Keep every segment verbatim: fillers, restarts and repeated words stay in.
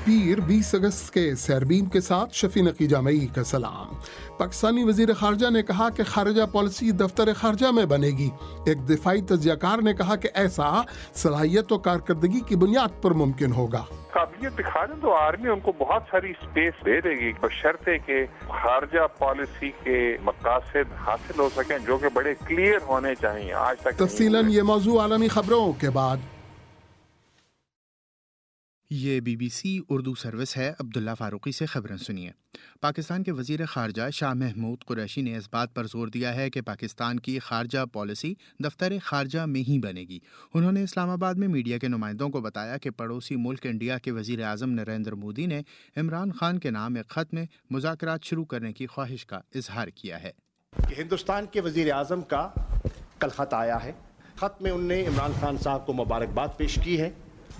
پیر بیس اگست کے سیربین کے ساتھ شفیع نقی جامعی کا سلام۔ پاکستانی وزیر خارجہ نے کہا کہ خارجہ پالیسی دفتر خارجہ میں بنے گی۔ ایک دفاعی تجزیہ کار نے کہا کہ ایسا صلاحیت و کارکردگی کی بنیاد پر ممکن ہوگا۔ قابلیت دکھا دیں تو آرمی ان کو بہت ساری اسپیس دے دے گی، بشرطے کہ خارجہ پالیسی کے مقاصد حاصل ہو سکیں جو کہ بڑے کلیئر ہونے چاہیے۔ آج تک تفصیلاً یہ موضوع عالمی خبروں کے بعد۔ یہ B B C Urdu service ہے۔ عبداللہ فاروقی سے خبریں سنیے۔ پاکستان کے وزیر خارجہ شاہ محمود قریشی نے اس بات پر زور دیا ہے کہ پاکستان کی خارجہ پالیسی دفتر خارجہ میں ہی بنے گی۔ انہوں نے اسلام آباد میں میڈیا کے نمائندوں کو بتایا کہ پڑوسی ملک انڈیا کے وزیر اعظم نریندر مودی نے عمران خان کے نام ایک خط میں مذاکرات شروع کرنے کی خواہش کا اظہار کیا ہے۔ کہ ہندوستان کے وزیر اعظم کا کل خط آیا ہے۔ خط میں انہوں نے عمران خان صاحب کو مبارکباد پیش کی ہے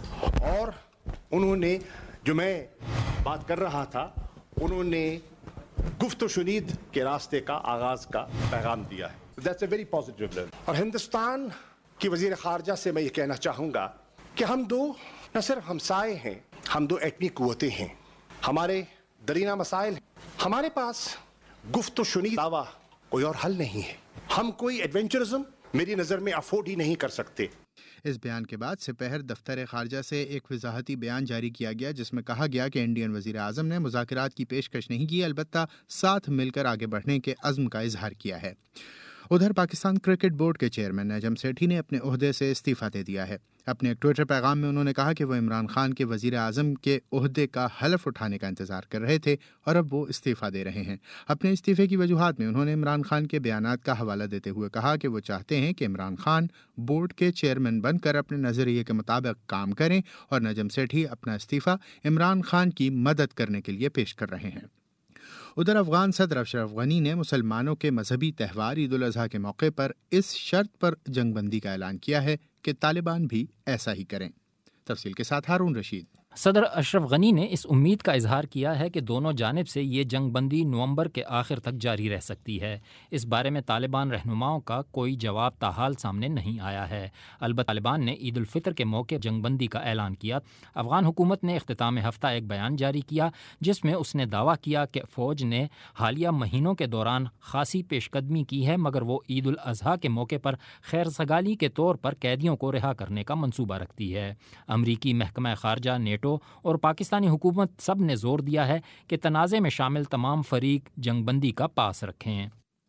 اور انہوں نے جو میں بات کر رہا تھا انہوں نے گفت و شنید کے راستے کا آغاز کا پیغام دیا ہے۔ That's a very positive level۔ اور ہندوستان کی وزیر خارجہ سے میں یہ کہنا چاہوں گا کہ ہم دو نہ صرف ہمسائے ہیں، ہم دو ایٹمی قوتیں ہیں، ہمارے درینہ مسائل ہیں، ہمارے پاس گفت و شنید دعویٰ کوئی اور حل نہیں ہے، ہم کوئی ایڈونچرزم میری نظر میں افورڈ ہی نہیں کر سکتے۔ اس بیان کے بعد سپہر دفتر خارجہ سے ایک وضاحتی بیان جاری کیا گیا جس میں کہا گیا کہ انڈین وزیر اعظم نے مذاکرات کی پیشکش نہیں کی، البتہ ساتھ مل کر آگے بڑھنے کے عزم کا اظہار کیا ہے۔ ادھر پاکستان کرکٹ بورڈ کے چیئرمین نجم سیٹھی نے اپنے عہدے سے استعفیٰ دے دیا ہے۔ اپنے ایک ٹویٹر پیغام میں انہوں نے کہا کہ وہ عمران خان کے وزیر اعظم کے عہدے کا حلف اٹھانے کا انتظار کر رہے تھے اور اب وہ استعفیٰ دے رہے ہیں۔ اپنے استعفے کی وجوہات میں انہوں نے عمران خان کے بیانات کا حوالہ دیتے ہوئے کہا کہ وہ چاہتے ہیں کہ عمران خان بورڈ کے چیئرمین بن کر اپنے نظریے کے مطابق کام کریں اور نجم سیٹھی اپنا استعفیٰ عمران خان کی مدد کرنے کے لیے پیش کر رہے ہیں۔ ادھر افغان صدر اشرف غنی نے مسلمانوں کے مذہبی تہوار عید الاضحیٰ کے موقع پر اس شرط پر جنگ بندی کا اعلان کیا ہے کہ طالبان بھی ایسا ہی کریں۔ تفصیل کے ساتھ ہارون رشید۔ صدر اشرف غنی نے اس امید کا اظہار کیا ہے کہ دونوں جانب سے یہ جنگ بندی نومبر کے آخر تک جاری رہ سکتی ہے۔ اس بارے میں طالبان رہنماؤں کا کوئی جواب تاحال سامنے نہیں آیا ہے۔ البتہ طالبان نے عید الفطر کے موقع جنگ بندی کا اعلان کیا۔ افغان حکومت نے اختتام ہفتہ ایک بیان جاری کیا جس میں اس نے دعویٰ کیا کہ فوج نے حالیہ مہینوں کے دوران خاصی پیش قدمی کی ہے مگر وہ عید الاضحیٰ کے موقع پر خیر سگالی کے طور پر قیدیوں کو رہا کرنے کا منصوبہ رکھتی ہے۔ امریکی محکمہ خارجہ نیٹو اور پاکستانی حکومت سب نے زور دیا ہے کہ تنازع میں شامل تمام فریق جنگ بندی کا پاس رکھیں۔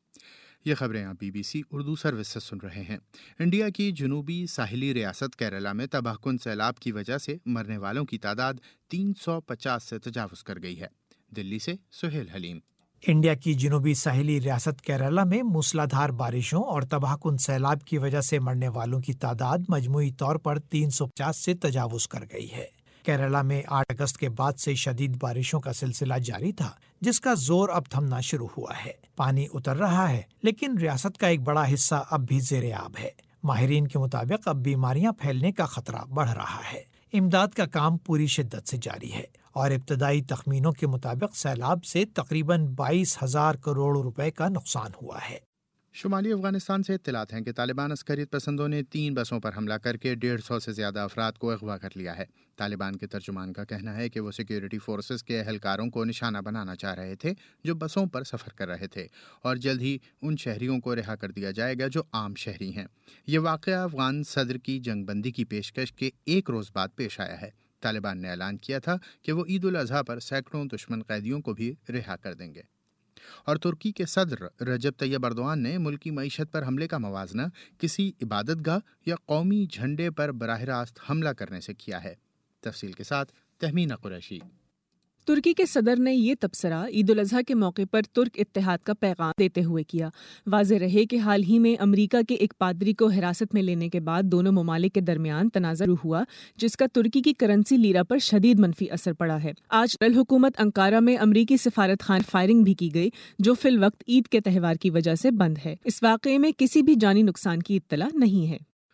یہ خبریں آپ B B C Urdu service سے سن رہے ہیں۔ انڈیا کی جنوبی ساحلی ریاست کیرالہ میں تباہ کن سیلاب کی وجہ سے مرنے والوں کی تعداد تین سو پچاس سے تجاوز کر گئی ہے۔ دلی سے سہیل حلیم۔ انڈیا کی جنوبی ساحلی ریاست کیرالہ میں موسلادھار بارشوں اور تباہ کن سیلاب کی وجہ سے مرنے والوں کی تعداد مجموعی طور پر تین سو پچاس سے تجاوز کر گئی ہے۔ کیرالہ میں آٹھ اگست کے بعد سے شدید بارشوں کا سلسلہ جاری تھا جس کا زور اب تھمنا شروع ہوا ہے۔ پانی اتر رہا ہے لیکن ریاست کا ایک بڑا حصہ اب بھی زیر آب ہے۔ ماہرین کے مطابق اب بیماریاں پھیلنے کا خطرہ بڑھ رہا ہے۔ امداد کا کام پوری شدت سے جاری ہے اور ابتدائی تخمینوں کے مطابق سیلاب سے تقریباً بائیس ہزار کروڑ روپے کا نقصان ہوا ہے۔ شمالی افغانستان سے اطلاعات ہیں کہ طالبان عسکریت پسندوں نے تین بسوں پر حملہ کر کے ڈیڑھ سو سے زیادہ افراد کو اغوا کر لیا ہے۔ طالبان کے ترجمان کا کہنا ہے کہ وہ سیکیورٹی فورسز کے اہلکاروں کو نشانہ بنانا چاہ رہے تھے جو بسوں پر سفر کر رہے تھے اور جلد ہی ان شہریوں کو رہا کر دیا جائے گا جو عام شہری ہیں۔ یہ واقعہ افغان صدر کی جنگ بندی کی پیشکش کے ایک روز بعد پیش آیا ہے۔ طالبان نے اعلان کیا تھا کہ وہ عید الاضحیٰ پر سینکڑوں دشمن قیدیوں کو بھی رہا کر دیں گے۔ اور ترکی کے صدر رجب طیب ایردوان نے ملکی معیشت پر حملے کا موازنہ کسی عبادت گاہ یا قومی جھنڈے پر براہ راست حملہ کرنے سے کیا ہے۔ تفصیل کے ساتھ تہمینہ قریشی۔ ترکی کے صدر نے یہ تبصرہ عید الاضحیٰ کے موقع پر ترک اتحاد کا پیغام دیتے ہوئے کیا۔ واضح رہے کہ حال ہی میں امریکہ کے ایک پادری کو حراست میں لینے کے بعد دونوں ممالک کے درمیان تنازع شروع ہوا جس کا ترکی کی کرنسی لیرا پر شدید منفی اثر پڑا ہے۔ آج الحکومت انقارہ میں امریکی سفارت خانہ فائرنگ بھی کی گئی جو فی الوقت عید کے تہوار کی وجہ سے بند ہے۔ اس واقعے میں کسی بھی جانی نقصان کی اطلاع نہیں ہے۔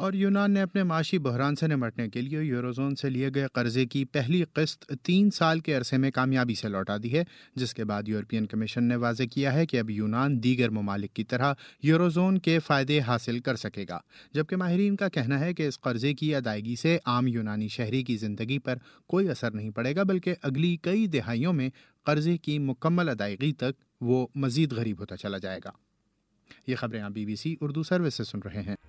اور یونان نے اپنے معاشی بحران سے نمٹنے کے لیے یوروزون سے لیے گئے قرضے کی پہلی قسط تین سال کے عرصے میں کامیابی سے لوٹا دی ہے، جس کے بعد یورپین کمیشن نے واضح کیا ہے کہ اب یونان دیگر ممالک کی طرح یوروزون کے فائدے حاصل کر سکے گا، جبکہ ماہرین کا کہنا ہے کہ اس قرضے کی ادائیگی سے عام یونانی شہری کی زندگی پر کوئی اثر نہیں پڑے گا، بلکہ اگلی کئی دہائیوں میں قرضے کی مکمل ادائیگی تک وہ مزید غریب ہوتا چلا جائے گا۔ یہ خبریں آپ B B C Urdu service سے سن رہے ہیں۔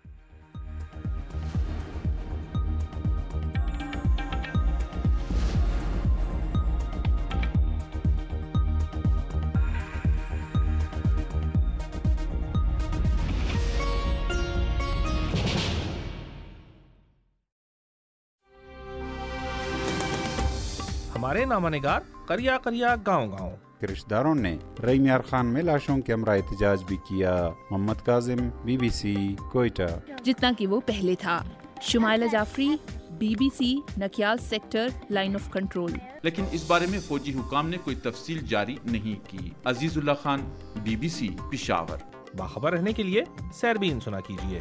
ہمارے نامہ نگار کریا کریا گاؤں گاؤں کے رشتہ داروں نے رئی میار خان میں لاشوں کے ہمراہ احتجاج بھی کیا۔ Muhammad Kazim, B B C, Quetta. جتنا کہ وہ پہلے تھا۔ Shumaila Jafri, B B C, Nakyal sector, line of control. لیکن اس بارے میں فوجی حکام نے کوئی تفصیل جاری نہیں کی۔ Azizullah Khan, B B C, Peshawar. باخبر رہنے کے لیے سیربین سنا کیجیے۔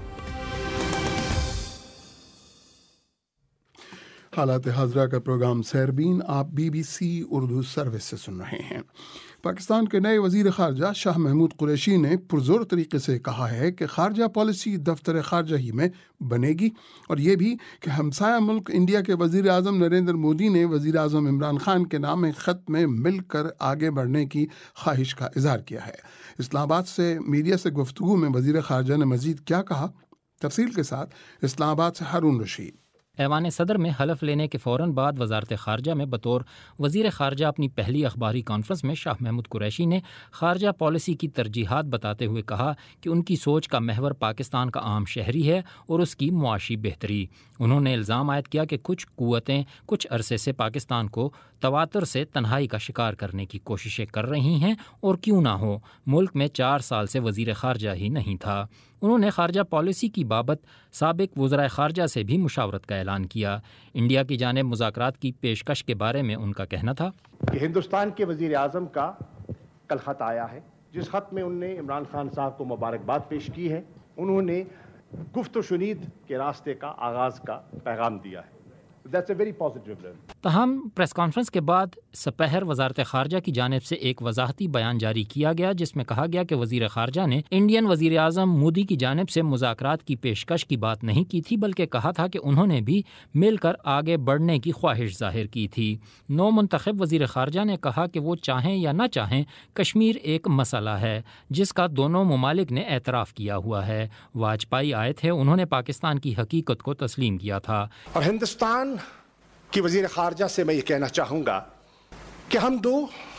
حالات حاضرہ کا پروگرام سیربین آپ B B C Urdu service سے سن رہے ہیں۔ پاکستان کے نئے وزیر خارجہ شاہ محمود قریشی نے پرزور طریقے سے کہا ہے کہ خارجہ پالیسی دفتر خارجہ ہی میں بنے گی، اور یہ بھی کہ ہمسایہ ملک انڈیا کے وزیر اعظم نریندر مودی نے وزیر اعظم عمران خان کے نام خط میں مل کر آگے بڑھنے کی خواہش کا اظہار کیا ہے۔ اسلام آباد سے میڈیا سے گفتگو میں وزیر خارجہ نے مزید کیا کہا، تفصیل کے ساتھ اسلام آباد سے ہارون رشید۔ ایوان صدر میں حلف لینے کے فوراً بعد وزارت خارجہ میں بطور وزیر خارجہ اپنی پہلی اخباری کانفرنس میں شاہ محمود قریشی نے خارجہ پالیسی کی ترجیحات بتاتے ہوئے کہا کہ ان کی سوچ کا محور پاکستان کا عام شہری ہے اور اس کی معاشی بہتری۔ انہوں نے الزام عائد کیا کہ کچھ قوتیں کچھ عرصے سے پاکستان کو تواتر سے تنہائی کا شکار کرنے کی کوششیں کر رہی ہیں، اور کیوں نہ ہو، ملک میں چار سال سے وزیر خارجہ ہی نہیں تھا۔ انہوں نے خارجہ پالیسی کی بابت سابق وزرائے خارجہ سے بھی مشاورت کا اعلان کیا۔ انڈیا کی جانب مذاکرات کی پیشکش کے بارے میں ان کا کہنا تھا کہ ہندوستان کے وزیر اعظم کا کل خط آیا ہے، جس خط میں انہوں نے عمران خان صاحب کو مبارکباد پیش کی ہے۔ انہوں نے گفت و شنید کے راستے کا آغاز کا پیغام دیا ہے۔ That's a very positive level. تاہم پریس کانفرنس کے بعد سپہر وزارت خارجہ کی جانب سے ایک وضاحتی بیان جاری کیا گیا، جس میں کہا گیا کہ وزیر خارجہ نے انڈین وزیر اعظم مودی کی جانب سے مذاکرات کی پیشکش کی بات نہیں کی تھی، بلکہ کہا تھا کہ انہوں نے بھی مل کر آگے بڑھنے کی خواہش ظاہر کی تھی۔ نو منتخب وزیر خارجہ نے کہا کہ وہ چاہیں یا نہ چاہیں کشمیر ایک مسئلہ ہے جس کا دونوں ممالک نے اعتراف کیا ہوا ہے۔ واجپائی آئے تھے، انہوں نے پاکستان کی حقیقت کو تسلیم کیا تھا۔ اور ہندوستان کہ وزیر خارجہ سے میں یہ کہنا چاہوں گا کہ ہم دو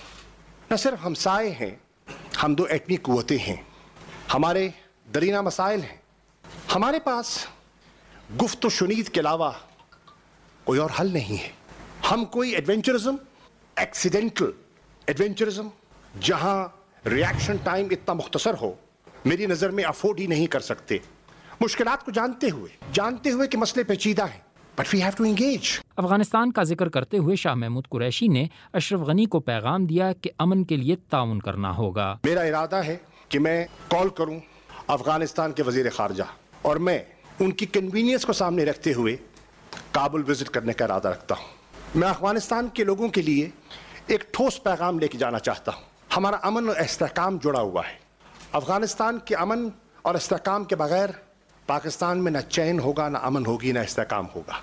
نہ صرف ہمسائے ہیں، ہم دو ایٹمی قوتیں ہیں، ہمارے درینہ مسائل ہیں، ہمارے پاس گفت و شنید کے علاوہ کوئی اور حل نہیں ہے۔ ہم کوئی ایڈونچرزم، ایکسیڈنٹل ایڈونچرزم جہاں ریاکشن ٹائم اتنا مختصر ہو، میری نظر میں افورڈ ہی نہیں کر سکتے، مشکلات کو جانتے ہوئے جانتے ہوئے کہ مسئلے پیچیدہ ہیں۔ But we have to engage. Afghanistan کا ذکر کرتے ہوئے شاہ محمود قریشی نے اشرف غنی کو پیغام دیا کہ امن کے لیے تعاون کرنا ہوگا۔ میرا ارادہ ہے کہ میں کال کروں افغانستان کے وزیر خارجہ اور میں ان کی کنوینئنس کو سامنے رکھتے ہوئے کابل وزٹ کرنے کا ارادہ رکھتا ہوں۔ میں افغانستان کے لوگوں کے لیے ایک ٹھوس پیغام لے کے جانا چاہتا ہوں۔ ہمارا امن اور استحکام جڑا ہوا ہے۔ افغانستان کے امن اور استحکام کے بغیر پاکستان میں نہ چین ہوگا، نہ امن ہوگی، نہ استحکام ہوگا۔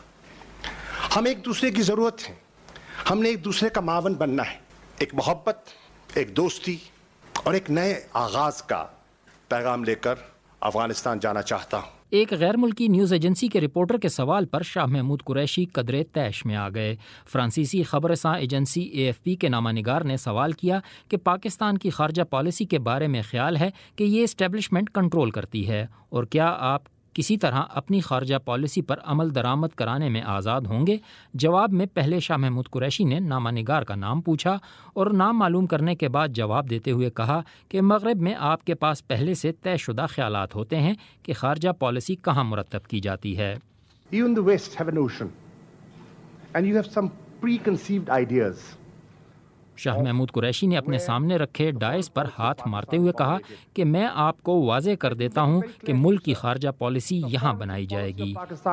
ہم ایک دوسرے کی ضرورت ہے، ہم نے ایک دوسرے کا معاون بننا ہے۔ ایک محبت، ایک دوستی اور ایک نئے آغاز کا پیغام لے کر افغانستان جانا چاہتا ہوں۔ ایک غیر ملکی نیوز ایجنسی کے رپورٹر کے سوال پر شاہ محمود قریشی قدرے طیش میں آ گئے۔ فرانسیسی خبر رساں ایجنسی اے ایف پی کے نامہ نگار نے سوال کیا کہ پاکستان کی خارجہ پالیسی کے بارے میں خیال ہے کہ یہ اسٹیبلشمنٹ کنٹرول کرتی ہے، اور کیا آپ کسی طرح اپنی خارجہ پالیسی پر عمل درآمد کرانے میں آزاد ہوں گے؟ جواب میں پہلے شاہ محمود قریشی نے نامہ نگار کا نام پوچھا اور نام معلوم کرنے کے بعد جواب دیتے ہوئے کہا کہ مغرب میں آپ کے پاس پہلے سے طے شدہ خیالات ہوتے ہیں کہ خارجہ پالیسی کہاں مرتب کی جاتی ہے۔ You in the West have a notion and you have some preconceived ideas. Shah Mahmood Qureshi نے اپنے سامنے رکھے ڈائس پر ہاتھ مارتے ہوئے کہا کہ میں آپ کو واضح کر دیتا ہوں کہ ملک کی خارجہ پالیسی یہاں بنائی جائے گی.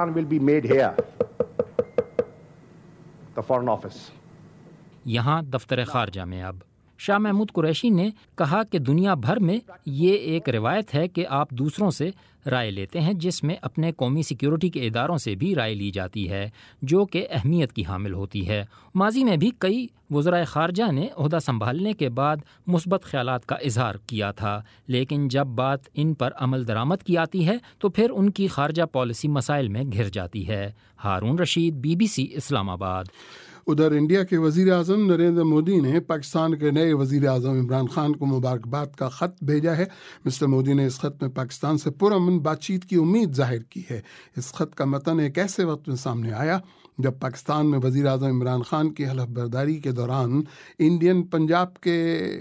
یہاں دفتر خارجہ میں. اب شاہ محمود قریشی نے کہا کہ دنیا بھر میں یہ ایک روایت ہے کہ آپ دوسروں سے رائے لیتے ہیں، جس میں اپنے قومی سیکیورٹی کے اداروں سے بھی رائے لی جاتی ہے، جو کہ اہمیت کی حامل ہوتی ہے. ماضی میں بھی کئی وزرائے خارجہ نے عہدہ سنبھالنے کے بعد مثبت خیالات کا اظہار کیا تھا، لیکن جب بات ان پر عمل درآمد کی آتی ہے تو پھر ان کی خارجہ پالیسی مسائل میں گھر جاتی ہے. Haroon Rashid, B B C, Islamabad. ادھر انڈیا کے وزیر اعظم نریندر مودی نے پاکستان کے نئے وزیر اعظم عمران خان کو مبارکباد کا خط بھیجا ہے. مسٹر مودی نے اس خط میں پاکستان سے پرامن بات چیت کی امید ظاہر کی ہے. اس خط کا متن ایک ایسے وقت میں سامنے آیا جب پاکستان میں وزیر اعظم عمران خان کی حلف برداری کے دوران انڈین پنجاب کے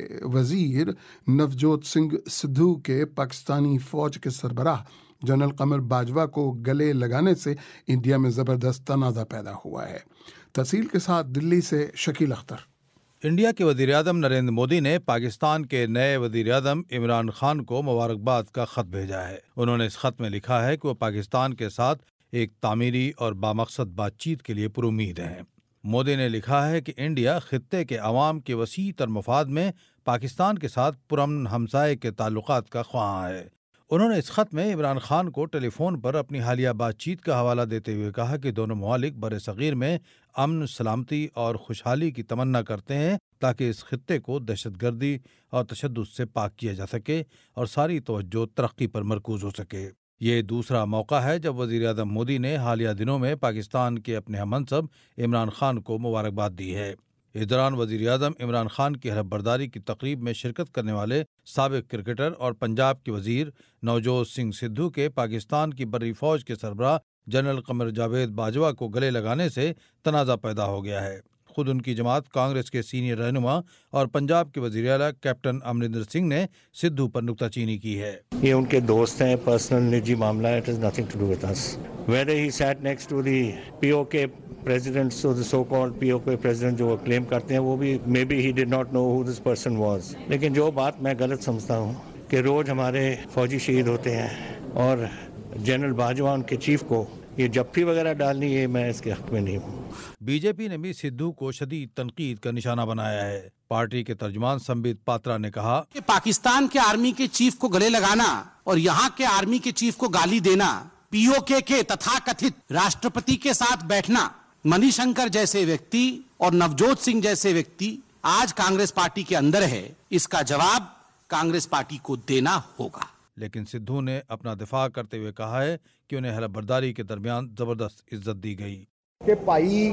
وزیر نوجوت سنگھ سدھو کے پاکستانی فوج کے سربراہ جنرل قمر باجوہ کو گلے لگانے سے انڈیا میں زبردست تنازع پیدا ہوا ہے. تفصیل کے ساتھ دلی سے شکیل اختر. انڈیا کے وزیر اعظم نریندر مودی نے پاکستان کے نئے وزیر اعظم عمران خان کو مبارکباد کا خط بھیجا ہے. انہوں نے اس خط میں لکھا ہے کہ وہ پاکستان کے ساتھ ایک تعمیری اور بامقصد بات چیت کے لیے پرامید ہیں. مودی نے لکھا ہے کہ انڈیا خطے کے عوام کے وسیع تر مفاد میں پاکستان کے ساتھ پرامن ہمسائے کے تعلقات کا خواہاں ہے. انہوں نے اس خط میں عمران خان کو ٹیلی فون پر اپنی حالیہ بات چیت کا حوالہ دیتے ہوئے کہا کہ دونوں ممالک بر صغیر میں امن، سلامتی اور خوشحالی کی تمنا کرتے ہیں تاکہ اس خطے کو دہشت گردی اور تشدد سے پاک کیا جا سکے اور ساری توجہ ترقی پر مرکوز ہو سکے. یہ دوسرا موقع ہے جب وزیر اعظم مودی نے حالیہ دنوں میں پاکستان کے اپنے ہم منصب عمران خان کو مبارکباد دی ہے. اس دوران وزیر اعظم عمران خان کی حلف برداری کی تقریب میں شرکت کرنے والے سابق کرکٹر اور پنجاب کے وزیر نوجوت سنگھ سدھو کے پاکستان کی بری فوج کے سربراہ جنرل قمر جاوید باجوہ کو گلے لگانے سے تنازع پیدا ہو گیا ہے. خود ان کی جماعت کانگریس کے سینئر رہنما اور پنجاب کے وزیر اعلیٰ کیپٹن امرندر سنگھ نے سدھو پر نکتہ چینی کی ہے. یہ ان کے دوست ہیں، پرسنل نجی معاملہ ہے. It has nothing to do with us. Whether he sat next to the P O K president, so the so-called P O K president جو وہ کلیم کرتے ہیں، وہ بھی maybe he did not know who this person was. لیکن جو بات میں غلط سمجھتا ہوں کہ روز ہمارے فوجی شہید ہوتے ہیں اور جنرل باجوہ ان کے چیف کو یہ جپھی وغیرہ ڈالنی، یہ میں اس کے حق میں نہیں ہوں. بی جے پی نے بھی سدھو کو شدید تنقید کا نشانہ بنایا ہے. پارٹی کے ترجمان سمبت پاترا نے کہا کہ پاکستان کے آرمی کے چیف کو گلے لگانا اور یہاں کے آرمی کے چیف کو گالی دینا، پی او کے کے تتھا کتھت راشٹرپتی کے ساتھ بیٹھنا، منی شنکر جیسے ویکتی اور نوجوت سنگھ جیسے ویکتی آج کانگریس پارٹی کے اندر ہے، اس کا جواب کانگریس پارٹی کو دینا ہوگا. لیکن سدھو نے اپنا دفاع کرتے ہوئے کہا ہے کہ انہیں حلف برداری کے درمیان زبردست عزت دی گئی. کہ بھائی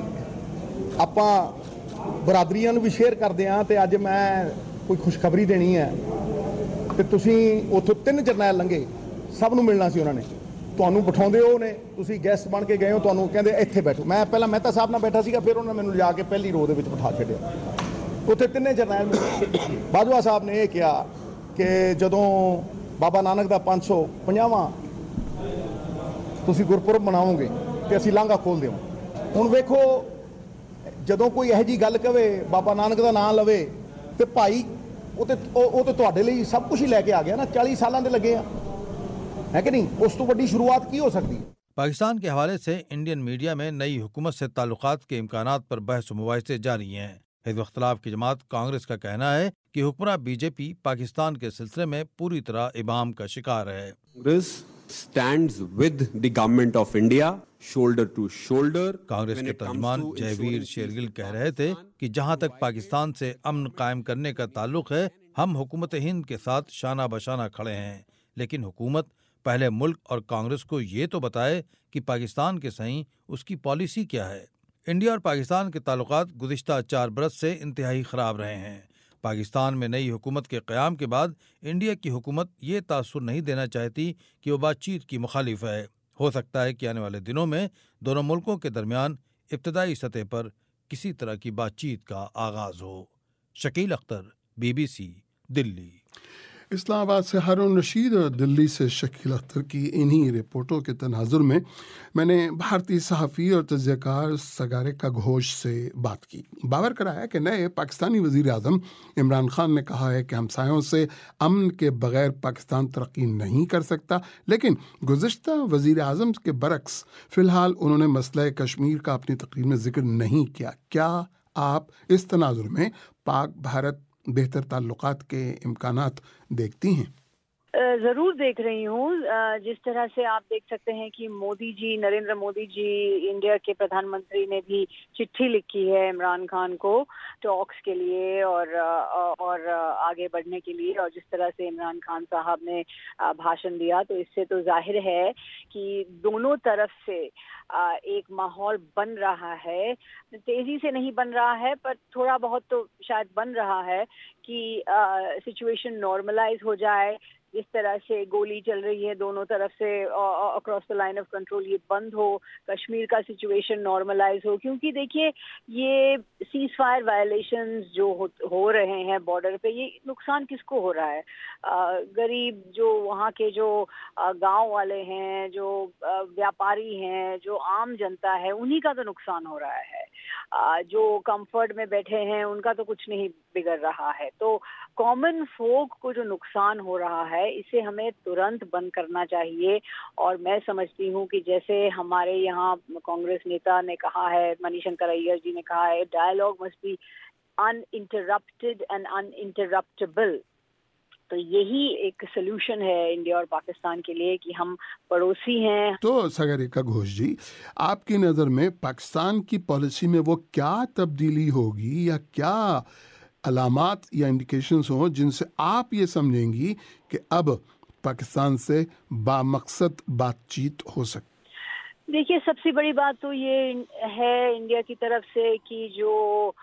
ਆਪਾਂ ਬਰਾਦਰੀਆਂ ਨੂੰ ਵੀ ਸ਼ੇਅਰ ਕਰਦੇ ਆਂ ਤੇ ਅੱਜ ਮੈਂ ਕੋਈ ਖੁਸ਼ਖਬਰੀ ਦੇਣੀ ਹੈ ਤੇ ਤੁਸੀਂ ਉੱਥੋਂ ਤਿੰਨ ਜਰਨੈਲ ਲੰਘੇ, ਸਭ ਨੂੰ ਮਿਲਣਾ ਸੀ ਉਹਨਾਂ ਨੇ, ਤੁਹਾਨੂੰ ਬਿਠਾਉਂਦੇ ਹੋ ਨੇ, ਤੁਸੀਂ ਗੈਸਟ ਬਣ ਕੇ ਗਏ ਹੋ, ਤੁਹਾਨੂੰ ਕਹਿੰਦੇ ਇੱਥੇ ਬੈਠੋ. ਮੈਂ ਪਹਿਲਾਂ ਮਹਿਤਾ ਸਾਹਿਬ ਨਾਲ ਬੈਠਾ ਸੀਗਾ, ਫਿਰ ਉਹਨਾਂ ਮੈਨੂੰ ਲਿਜਾ ਕੇ ਪਹਿਲੀ ਰੋ ਦੇ ਵਿੱਚ ਬਿਠਾ ਛੱਡਿਆ. ਉੱਥੇ ਤਿੰਨੇ ਜਰਨੈਲ ਮਿਲੇ. ਬਾਜਵਾ ਸਾਹਿਬ ਨੇ ਇਹ ਕਿਹਾ ਕਿ ਜਦੋਂ ਬਾਬਾ ਨਾਨਕ ਦਾ ਪੰਜ ਸੌ ਪੰਜਾਹਵਾਂ ਤੁਸੀਂ ਗੁਰਪੁਰਬ ਮਨਾਓਗੇ ਤੇ ਅਸੀਂ ਲਾਂਘਾ ਖੋਲ ਦਿਓ. ਹੁਣ ਵੇਖੋ, ਜਦੋਂ ਕੋਈ ਇਹੋ ਜਿਹੀ ਗੱਲ ਕਵੇ, ਬਾਬਾ ਨਾਨਕ ਦਾ ਨਾਮ ਲਵੇ, ਤੇ ਭਾਈ ਉਹ ਤੇ ਉਹ ਤੇ ਤੁਹਾਡੇ ਲਈ ਸਭ ਕੁਝ ਹੀ ਲੈ ਕੇ ਆ ਗਿਆ ਨਾ. ਚਾਲੀ ਸਾਲਾਂ ਦੇ ਲੱਗੇ ਆ, ہے کہ نہیں؟ اس تو بڑی شروعات کی ہو سکتی ہے. پاکستان کے حوالے سے انڈین میڈیا میں نئی حکومت سے تعلقات کے امکانات پر بحث و مباحثے جاری ہیں. حزب اختلاف کی جماعت کانگریس کا کہنا ہے کہ حکمراں بی جے پی پاکستان کے سلسلے میں پوری طرح ابہام کا شکار ہے. Congress stands with the government of India shoulder to shoulder. Congress کے ترجمان جے ویر شیرگل کہہ رہے تھے کہ جہاں تک پاکستان سے امن قائم کرنے کا تعلق ہے، ہم حکومت ہند کے ساتھ شانہ بشانہ کھڑے ہیں، لیکن حکومت پہلے ملک اور کانگریس کو یہ تو بتائے کہ پاکستان کے صحیح اس کی پالیسی کیا ہے. انڈیا اور پاکستان کے تعلقات گزشتہ چار برس سے انتہائی خراب رہے ہیں. پاکستان میں نئی حکومت کے قیام کے بعد انڈیا کی حکومت یہ تاثر نہیں دینا چاہتی کہ وہ بات چیت کی مخالف ہے. ہو سکتا ہے کہ آنے والے دنوں میں دونوں ملکوں کے درمیان ابتدائی سطح پر کسی طرح کی بات چیت کا آغاز ہو. Shakeel Akhtar, B B C, Delhi. Islamabad سے ہارون رشید اور دلی سے شکیل اختر کی انہی رپورٹوں کے تناظر میں میں نے بھارتی صحافی اور تجزیہ کار سگاریکا گھوش سے بات کی. باور کرایا کہ نئے پاکستانی وزیر اعظم عمران خان نے کہا ہے کہ ہمسایوں سے امن کے بغیر پاکستان ترقی نہیں کر سکتا، لیکن گزشتہ وزیر اعظم کے برعکس فی الحال انہوں نے مسئلہ کشمیر کا اپنی تقریر میں ذکر نہیں کیا. کیا آپ اس تناظر میں پاک بھارت بہتر تعلقات کے امکانات دیکھتی ہیں؟ ضرور دیکھ رہی ہوں. جس طرح سے آپ دیکھ سکتے ہیں کہ مودی جی، نریندر مودی جی، انڈیا کے پردھان منتری نے بھی چٹھی لکھی ہے عمران خان کو ٹاکس کے لیے اور اور آگے بڑھنے کے لیے، اور جس طرح سے عمران خان صاحب نے بھاشن دیا تو اس سے تو ظاہر ہے کہ دونوں طرف سے ایک ماحول بن رہا ہے. تیزی سے نہیں بن رہا ہے پر تھوڑا بہت تو شاید بن رہا ہے کہ سچویشن نارملائز ہو جائے. جس طرح سے گولی چل رہی ہے دونوں طرف سے across the line of control, یہ بند ہو، کشمیر کا سچویشن نارملائز ہو. کیونکہ دیکھیے یہ سیز فائر وائلیشنز جو ہو رہے ہیں بارڈر پہ، یہ نقصان کس کو ہو رہا ہے؟ غریب جو وہاں کے جو گاؤں والے ہیں، جو ویاپاری ہیں، جو عام جنتا ہے، انہی کا تو نقصان ہو رہا ہے. جو کمفرٹ میں بیٹھے ہیں ان کا تو کچھ نہیں بگڑ رہا ہے. تو کامن فوک کو جو نقصان ہو رہا ہے اسے ہمیں ترنت بند کرنا چاہیے. اور میں سمجھتی ہوں کہ جیسے ہمارے یہاں کانگریس نیتا نے کہا ہے، منی شنکر ایّر جی نے کہا ہے، dialogue must be uninterrupted and uninterruptible. تو یہی ایک سلوشن ہے انڈیا اور پاکستان کے لیے کہ ہم پڑوسی ہیں. تو سگاریکا گھوش جی، آپ کی نظر میں پاکستان کی پالیسی میں وہ کیا تبدیلی ہوگی یا کیا علامات یا انڈیکیشنز ہوں جن سے آپ یہ سمجھیں گی کہ اب پاکستان سے بامقصد بات چیت ہو سکتی؟ دیکھیے سب سے بڑی بات تو یہ ہے انڈیا کی طرف سے کہ جو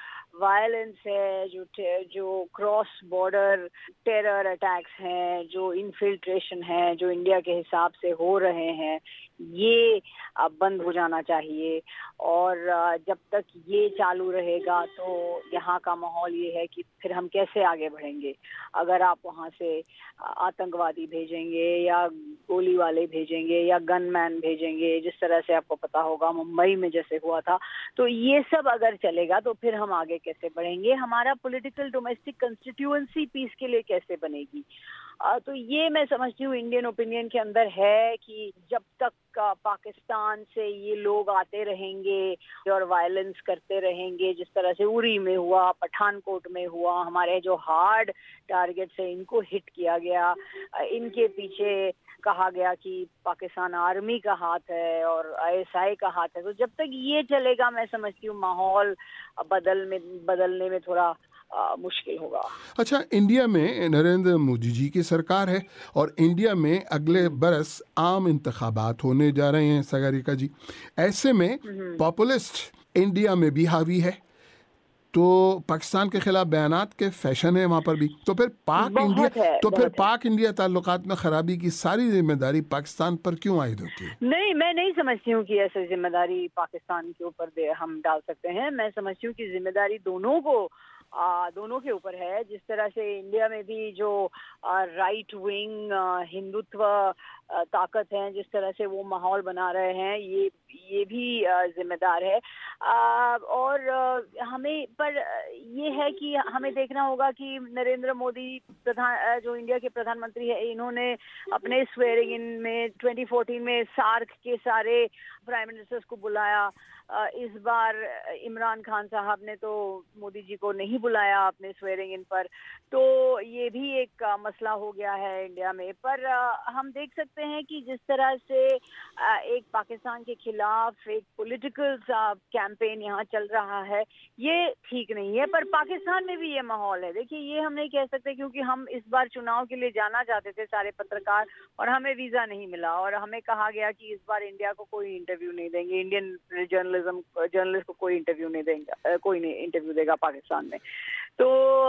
وائلنس ہے، جو جو کراس بارڈر ٹیرر اٹیکس ہیں، جو انفلٹریشن ہے، جو انڈیا کے حساب سے ہو رہے ہیں، یہ بند ہو جانا چاہیے. اور جب تک یہ چالو رہے گا تو یہاں کا ماحول یہ ہے کہ پھر ہم کیسے آگے بڑھیں گے؟ اگر آپ وہاں سے آتنکوادی بھیجیں گے یا گولی والے بھیجیں گے یا گن مین بھیجیں گے، جس طرح سے آپ کو پتا ہوگا ممبئی میں جیسے ہوا تھا، تو یہ سب اگر چلے گا تو پھر ہم آگے کیسے بڑھیں گے؟ ہمارا پولیٹیکل ڈومیسٹک کنسٹیٹیوئنسی پیس کے لیے کیسے بنے گی؟ تو یہ میں سمجھتی ہوں انڈین اوپینین کے اندر ہے کہ جب تک پاکستان سے یہ لوگ آتے رہیں گے اور وائلنس کرتے رہیں گے، جس طرح سے اری میں ہوا، پٹھان کوٹ میں ہوا، ہمارے جو ہارڈ ٹارگیٹس ہیں ان کو ہٹ کیا گیا، ان کے پیچھے کہا گیا کہ پاکستان آرمی کا ہاتھ ہے اور آئی ایس آئی کا ہاتھ ہے، تو جب تک یہ چلے گا میں سمجھتی ہوں ماحول بدل میں بدلنے میں تھوڑا مشکل ہوگا. اچھا، انڈیا میں نریندر مودی جی کی سرکار ہے اور انڈیا میں اگلے برس عام انتخابات ہونے جا رہے ہیں سگاریکا جی. ایسے میں پاپولسٹ انڈیا میں بھی حاوی ہے، تو پاکستان کے خلاف بیانات کے فیشن ہے وہاں پر بھی. تو پھر پاک انڈیا تو پھر پاک انڈیا تعلقات میں خرابی کی ساری ذمہ داری پاکستان پر کیوں عائد ہوتی ہے؟ نہیں، میں نہیں سمجھتی ہوں کہ ایسے ذمہ داری پاکستان کے اوپر ہم ڈال سکتے ہیں. میں سمجھتی ہوں کہ ذمہ داری دونوں کو دونوں کے اوپر ہے. جس طرح سے انڈیا میں بھی جو رائٹ ونگ ہندوتو طاقت ہیں، جس طرح سے وہ ماحول بنا رہے ہیں، یہ یہ بھی ذمہ دار ہے. اور ہمیں پر یہ ہے کہ ہمیں دیکھنا ہوگا کہ نریندر مودی پردھان جو انڈیا کے پردھان منتری ہے، انہوں نے اپنے سویرنگ ان میں ٹوئنٹی فورٹین میں سارک کے سارے پرائم منسٹرز کو بلایا. اس بار عمران خان صاحب نے تو مودی جی کو نہیں بلایا اپنے سویرنگ ان پر، تو یہ بھی ایک مسئلہ ہو گیا ہے انڈیا میں. پر ہم دیکھ سکتے ہیں کہ جس طرح سے ایک پاکستان کے خلاف ایک پولیٹیکل کیمپین یہاں چل رہا ہے، یہ ٹھیک نہیں ہے. پر پاکستان میں بھی یہ ماحول ہے. دیکھیے یہ ہم نہیں کہہ سکتے کیونکہ ہم اس بار چناؤ کے لیے جانا چاہتے تھے سارے پترکار، اور ہمیں ویزا نہیں ملا اور ہمیں کہا گیا کہ اس بار انڈیا کو کوئی انٹرویو نہیں دیں گے، انڈین جرنلزم جرنلسٹ کو کوئی انٹرویو نہیں دیں گا، کوئی نہیں انٹرویو دے گا پاکستان میں. تو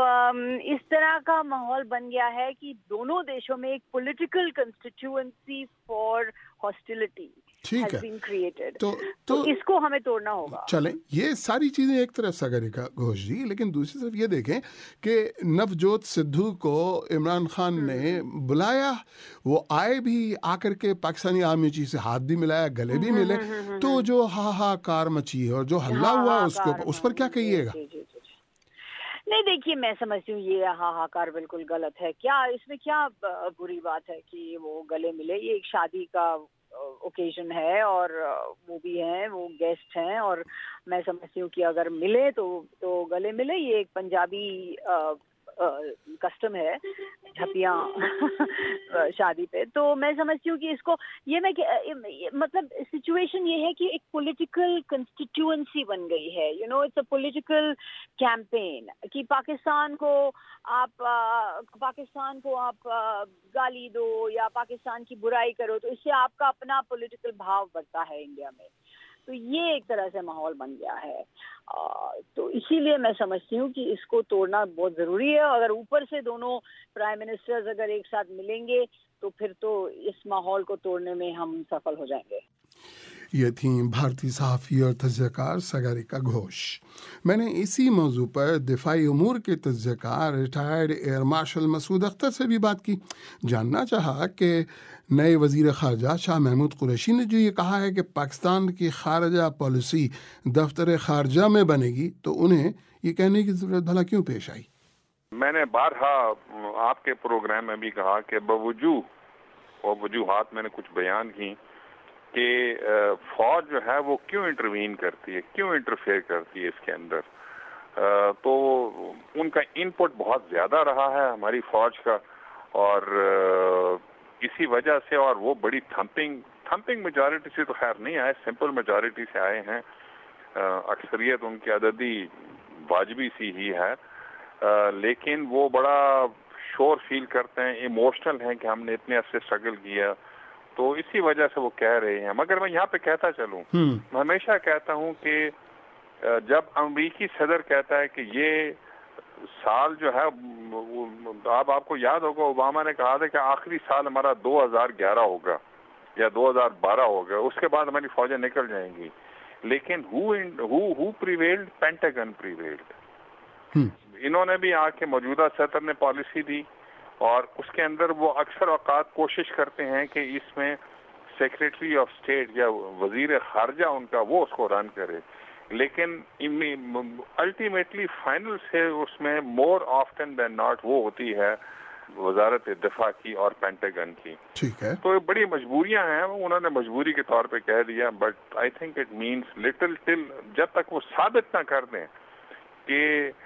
اس طرح کا ماحول بن گیا ہے کہ دونوں دیشوں میں ایک پولیٹیکل کنسٹیٹیوئنسی فار ہاسٹیلٹی ٹھیک ہے تو, تو اس کو ہمیں توڑنا ہوگا. چلیں یہ ساری چیزیں ایک طرف ساگریکا گھوش جی، لیکن دوسری طرف یہ دیکھیں کہ نوجوت سدھو کو عمران خان نے بلایا، وہ آئے بھی، آ کر کے پاکستانی آرمی چیف سے ہاتھ بھی ملایا، گلے بھی ملے، تو جو ہا ہا کار مچی ہے اور جو ہلا ہوا اس کو اس پر کیا کہیے گا؟ نہیں دیکھیے میں سمجھتی ہوں یہ ہاہاکار بالکل غلط ہے. کیا اس میں کیا بری بات ہے کہ وہ گلے ملے؟ یہ ایک شادی کا اوکیزن ہے اور وہ بھی ہیں، وہ گیسٹ ہیں، اور میں سمجھتی ہوں کہ اگر ملے تو تو گلے ملے. یہ ایک پنجابی کسٹم ہے جھپیاں شادی پہ. تو میں سمجھتی ہوں کہ اس کو یہ میں مطلب سچویشن یہ ہے کہ ایک پولیٹیکل کنسٹیٹیوئنسی بن گئی ہے، you know it's a political campaign کہ پاکستان کو آپ پاکستان کو آپ گالی دو یا پاکستان کی برائی کرو تو اس سے آپ کا اپنا پولیٹیکل بھاؤ بڑھتا ہے انڈیا میں. تو یہ ایک طرح سے ماحول بن گیا ہے. تو اسی لیے میں سمجھتی ہوں کہ اس کو توڑنا بہت ضروری ہے. اگر اوپر سے دونوں پرائم منسٹرز اگر ایک ساتھ ملیں گے تو پھر تو اس ماحول کو توڑنے میں ہم سفل ہو جائیں گے. یہ تھیں بھارتی صحافی اور تجزیہ کار ساگریکا گھوش. میں نے اسی موضوع پر دفاعی امور کے تجزیہ کار retired air marshal Masood Akhtar سے بھی بات کی. جاننا چاہا کہ نئے وزیر خارجہ شاہ محمود قریشی نے جو یہ کہا ہے کہ پاکستان کی خارجہ پالیسی دفتر خارجہ میں بنے گی، تو انہیں یہ کہنے کی ضرورت بھلا کیوں پیش آئی؟ میں نے بارہا آپ کے پروگرام میں بھی کہا کہ بوجوہ اور وجوہات میں نے کچھ بیان کی کہ فوج جو ہے وہ کیوں انٹروین کرتی ہے، کیوں انٹرفیئر کرتی ہے اس کے اندر. تو ان کا ان پٹ بہت زیادہ رہا ہے ہماری فوج کا، اور اسی وجہ سے، اور وہ بڑی تھمپنگ تھمپنگ میجارٹی سے تو خیر نہیں آئے، سمپل میجارٹی سے آئے ہیں. اکثریت ان کی عددی واجبی سی ہی ہے، لیکن وہ بڑا شور فیل کرتے ہیں، ایموشنل ہیں کہ ہم نے اتنے عرصے اسٹرگل کیا، تو اسی وجہ سے وہ کہہ رہے ہیں. مگر میں یہاں پہ کہتا چلوں، میں ہمیشہ کہتا ہوں کہ جب امریکی صدر کہتا ہے کہ یہ سال جو ہے، آپ آپ کو یاد ہوگا اوباما نے کہا تھا کہ آخری سال ہمارا دو ہزار گیارہ ہوگا یا دو ہزار بارہ ہوگا، اس کے بعد ہماری فوجیں نکل جائیں گی. لیکن ہو پریویلڈ؟ Pentagon prevailed. انہوں نے بھی آ کے موجودہ صدر نے پالیسی دی، اور اس کے اندر وہ اکثر اوقات کوشش کرتے ہیں کہ اس میں سیکریٹری آف اسٹیٹ یا وزیر خارجہ ان کا وہ اس کو رن کرے، لیکن الٹیمیٹلی فائنل سے اس میں مور آفٹن دین ناٹ وہ ہوتی ہے وزارت دفاع کی اور پینٹاگن کی. ٹھیک ہے، تو بڑی مجبوریاں ہیں، انہوں نے مجبوری کے طور پہ کہہ دیا، but I think it means little till جب تک وہ ثابت نہ کر دیں کہ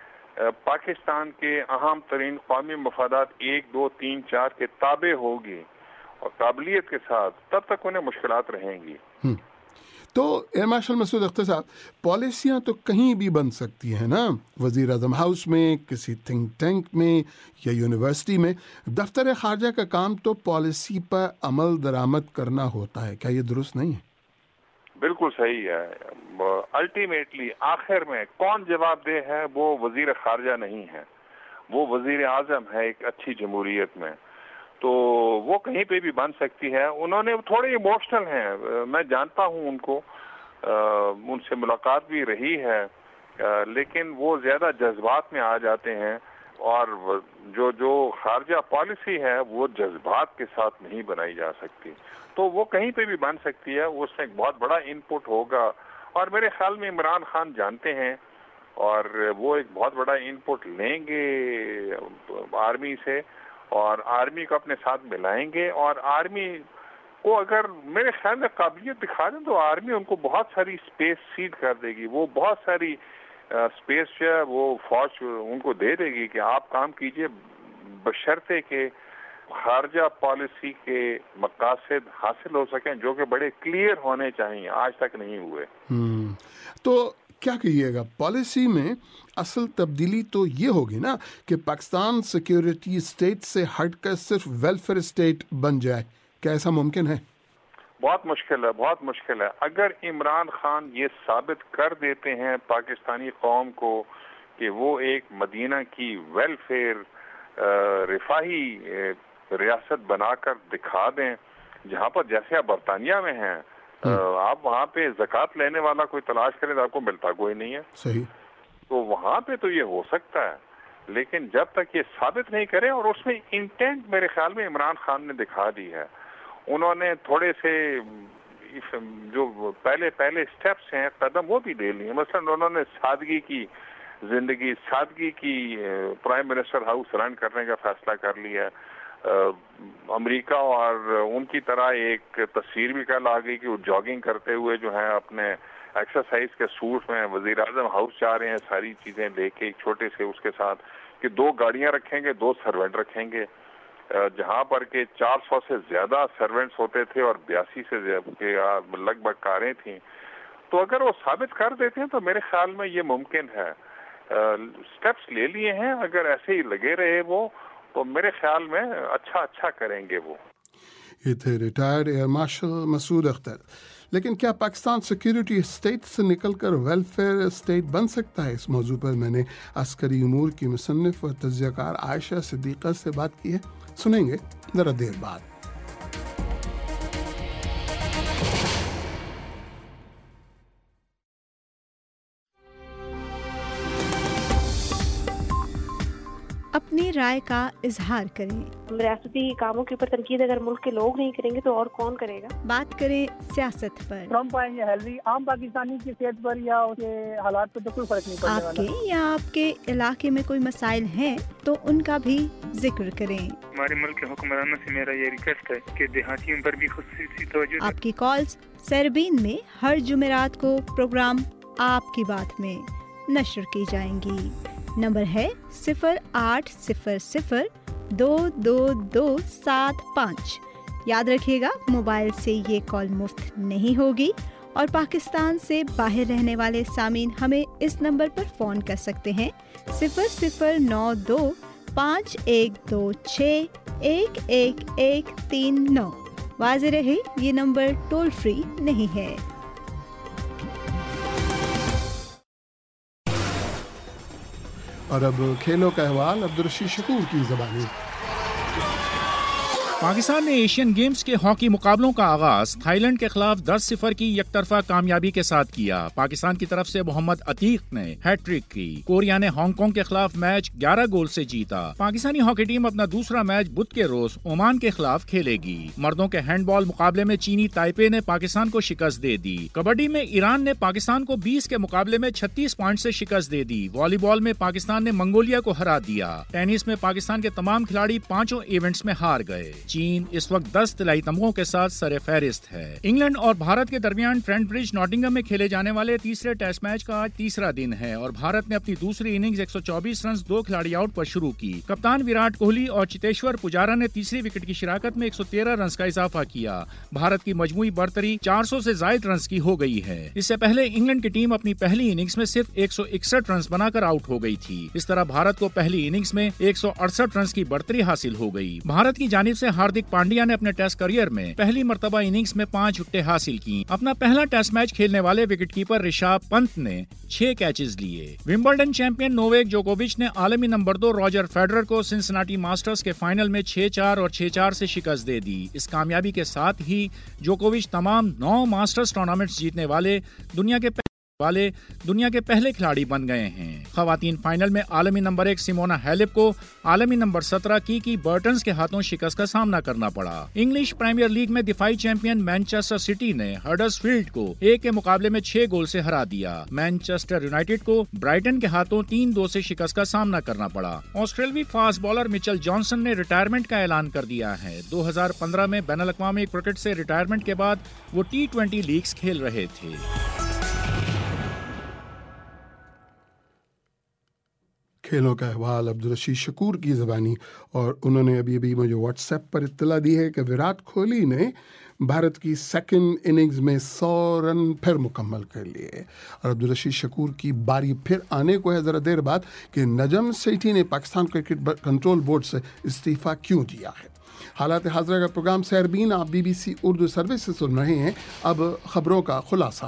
پاکستان کے اہم ترین قومی مفادات ایک دو تین چار کے تابع ہوگی اور قابلیت کے ساتھ، تب تک انہیں مشکلات رہیں گی. تو ایئر مارشل مسعود اختر صاحب، پالیسیاں تو کہیں بھی بن سکتی ہیں نا، وزیر اعظم ہاؤس میں، کسی تھنک ٹینک میں یا یونیورسٹی میں. دفتر خارجہ کا کام تو پالیسی پر عمل درآمد کرنا ہوتا ہے، کیا یہ درست نہیں ہے؟ بالکل صحیح ہے. الٹیمیٹلی آخر میں کون جواب دہ ہے؟ وہ وزیر خارجہ نہیں ہے، وہ وزیر اعظم ہے ایک اچھی جمہوریت میں. تو وہ کہیں پہ بھی بن سکتی ہے. انہوں نے تھوڑے ایموشنل ہیں، میں جانتا ہوں ان کو، ان سے ملاقات بھی رہی ہے، لیکن وہ زیادہ جذبات میں آ جاتے ہیں، اور جو جو خارجہ پالیسی ہے وہ جذبات کے ساتھ نہیں بنائی جا سکتی. تو وہ کہیں پہ بھی بن سکتی ہے، اس میں ایک بہت بڑا ان پٹ ہوگا، اور میرے خیال میں عمران خان جانتے ہیں، اور وہ ایک بہت بڑا ان پٹ لیں گے آرمی سے، اور آرمی کو اپنے ساتھ ملائیں گے. اور آرمی کو اگر میرے خیال میں قابلیت دکھا دیں تو آرمی ان کو بہت ساری اسپیس سیڈ کر دے گی، وہ بہت ساری اسپیس جو ہے وہ فوج ان کو دے دے گی کہ آپ کام کیجئے، بشرطے کہ خارجہ پالیسی کے مقاصد حاصل ہو سکیں، جو کہ بڑے کلیئر ہونے چاہیے، آج تک نہیں ہوئے. تو کیا کہیے گا، پالیسی میں اصل تبدیلی تو یہ ہوگی نا کہ پاکستان سیکیورٹی اسٹیٹ سے ہٹ کر صرف ویلفیئر اسٹیٹ بن جائے، کیا ایسا ممکن ہے؟ بہت مشکل ہے، بہت مشکل ہے. اگر عمران خان یہ ثابت کر دیتے ہیں پاکستانی قوم کو کہ وہ ایک مدینہ کی ویلفیئر رفاہی ریاست بنا کر دکھا دیں، جہاں پر جیسے آپ برطانیہ میں ہیں، آپ وہاں پہ زکوٰۃ لینے والا کوئی تلاش کریں تو آپ کو ملتا کوئی نہیں ہے. صحیح. تو وہاں پہ تو یہ ہو سکتا ہے, لیکن جب تک یہ ثابت نہیں کرے, اور اس میں انٹینٹ میرے خیال میں عمران خان نے دکھا دی ہے. انہوں نے تھوڑے سے جو پہلے پہلے سٹیپس ہیں, قدم وہ بھی لے لیے. مثلا انہوں نے سادگی کی زندگی, سادگی کی پرائم منسٹر ہاؤس رن کرنے کا فیصلہ کر لیا. امریکہ اور ان کی طرح ایک تصویر بھی کل آ گئی کہ وہ جاگنگ کرتے ہوئے جو ہے اپنے ایکسرسائز کے سوٹ میں وزیر اعظم ہاؤس جا رہے ہیں, ساری چیزیں لے کے, ایک چھوٹے سے اس کے ساتھ کہ دو گاڑیاں رکھیں گے, دو سرونٹ رکھیں گے, جہاں پر کہ چار سو سے زیادہ سرونٹس ہوتے تھے اور بیاسی سے لگ بھگ کاریں تھیں. تو اگر وہ ثابت کر دیتے ہیں تو میرے خیال میں یہ ممکن ہے. سٹیپس لے لیے ہیں, اگر ایسے ہی لگے رہے وہ تو میرے خیال میں اچھا اچھا کریں گے وہ. یہ تھے retired air marshal Masood Akhtar. لیکن کیا پاکستان سیکیورٹی اسٹیٹ سے نکل کر ویلفیئر اسٹیٹ بن سکتا ہے؟ اس موضوع پر میں نے عسکری امور کی مصنف اور تجزیہ کار عائشہ صدیقہ سے بات کی ہے. سنیں گے ذرا دیر بعد. اپنی رائے کا اظہار کریں. ریاستی کاموں کے اوپر تنقید اگر ملک کے لوگ نہیں کریں گے تو اور کون کرے گا؟ بات کریں سیاست پر. ٹرمپ آئیں یا ہیلری, عام پاکستانی کی صحت پر یا اس کے حالات پر تو کوئی فرق نہیں پڑنے والا. آپ کے یا آپ کے علاقے میں کوئی مسائل ہیں تو ان کا بھی ذکر کریں. ہمارے ملک کے حکمرانوں سے میرا یہ ریکویسٹ ہے کہ دیہاتیوں پر بھی خصوصی توجہ. آپ کی کالز سربین میں ہر جمعرات کو پروگرام آپ کی بات میں نشر کی جائیں گی. نمبر ہے صفر آٹھ صفر صفر دو دو دو سات پانچ. یاد رکھیے گا موبائل سے یہ کال مفت نہیں ہوگی, اور پاکستان سے باہر رہنے والے سامعین ہمیں اس نمبر پر فون کر سکتے ہیں صفر صفر نو دو پانچ ایک دو چھ ایک ایک ایک تین نو. واضح رہے یہ نمبر ٹول فری نہیں ہے. اور اب کھیلوں کا احوال عبدالرشید شکور کی زبانی. پاکستان نے ایشین گیمز کے ہاکی مقابلوں کا آغاز تھائی لینڈ کے خلاف دس صفر کی یک طرفہ کامیابی کے ساتھ کیا. پاکستان کی طرف سے محمد عتیق نے ہیٹ ٹرک کی. کوریا نے ہانگ کانگ کے خلاف میچ گیارہ گول سے جیتا. پاکستانی ہاکی ٹیم اپنا دوسرا میچ بدھ کے روز عمان کے خلاف کھیلے گی. مردوں کے ہینڈ بال مقابلے میں چینی تائپے نے پاکستان کو شکست دے دی. کبڈی میں ایران نے پاکستان کو بیس کے مقابلے میں چھتیس پوائنٹ سے شکست دے دی. والی بال میں پاکستان نے منگولیا کو ہرا دیا. ٹینس میں پاکستان کے تمام کھلاڑی پانچوں ایونٹس میں ہار گئے. چین اس وقت دس طلائی تمغوں کے ساتھ سر فہرست ہے. انگلینڈ اور بھارت کے درمیان ٹرینٹ برج ناٹنگھم میں کھیلے جانے والے تیسرے ٹیسٹ میچ کا آج تیسرا دن ہے اور بھارت نے اپنی دوسری اننگز ایک سو چوبیس رنز دو کھلاڑی آؤٹ پر شروع کی. کپتان وراٹ کوہلی اور چتیشور پجارا نے تیسری وکٹ کی شراکت میں ایک سو تیرہ رنز کا اضافہ کیا. بھارت کی مجموعی برتری چار سو سے زائد رنز کی ہو گئی ہے. اس سے پہلے انگلینڈ کی ٹیم اپنی پہلی اننگز میں صرف ایک سو اکسٹھ رنز بنا کر آؤٹ ہو گئی تھی. اس طرح بھارت کو پہلی اننگز میں ایک سو اڑسٹھ رنز کی برتری حاصل ہو گئی. بھارت کی جانب سے ہاردک پانڈیا نے اپنے ٹیسٹ کریئر میں پہلی مرتبہ اننگز میں پانچ وکٹیں حاصل کی. اپنا پہلا ٹیسٹ میچ کھیلنے والے وکٹ کیپر رشاب پنت نے چھ کیچز لیے. ومبلڈن چیمپئن نوویک جوکووچ نے عالمی نمبر دو راجر فیڈرر کو سنسناٹی ماسٹرز کے فائنل میں چھ چار اور چھ چار سے شکست دے دی. اس کامیابی کے ساتھ ہی جوکووچ تمام نو ماسٹرز ٹورنامنٹس جیتنے والے دنیا کے والے دنیا کے پہلے کھلاڑی بن گئے ہیں. خواتین فائنل میں عالمی نمبر ایک سیمونا ہیلپ کو عالمی نمبر سترہ کی کی برٹنز کے ہاتھوں شکست کا سامنا کرنا پڑا. انگلش پریمیئر لیگ میں دفاعی چیمپئن مینچسٹر سٹی نے ہڈرسفیلڈ کو ایک کے مقابلے میں چھ گول سے ہرا دیا. مینچسٹر یونائیٹڈ کو برائٹن کے ہاتھوں تین دو سے شکست کا سامنا کرنا پڑا. آسٹریلوی فاسٹ بالر مچل جانسن نے ریٹائرمنٹ کا اعلان کر دیا ہے. دو ہزار پندرہ میں بین الاقوامی کرکٹ سے ریٹائرمنٹ کے بعد وہ ٹی ٹوینٹی لیگز کھیل رہے تھے. کھیلوں کا احوال عبدالرشید شکور کی زبانی. اور انہوں نے ابھی ابھی مجھے واٹس ایپ پر اطلاع دی ہے کہ وراٹ کوہلی نے بھارت کی سیکنڈ اننگز میں سو رن پھر مکمل کر لیے. اور عبدالرشید شکور کی باری پھر آنے کو ہے ذرا دیر بعد کہ نجم سیٹھی نے پاکستان کرکٹ کنٹرول بورڈ سے استعفیٰ کیوں دیا ہے. حالات حاضرہ کا پروگرام سیربین آپ B B C Urdu service سے سن رہے ہیں. اب خبروں کا خلاصہ.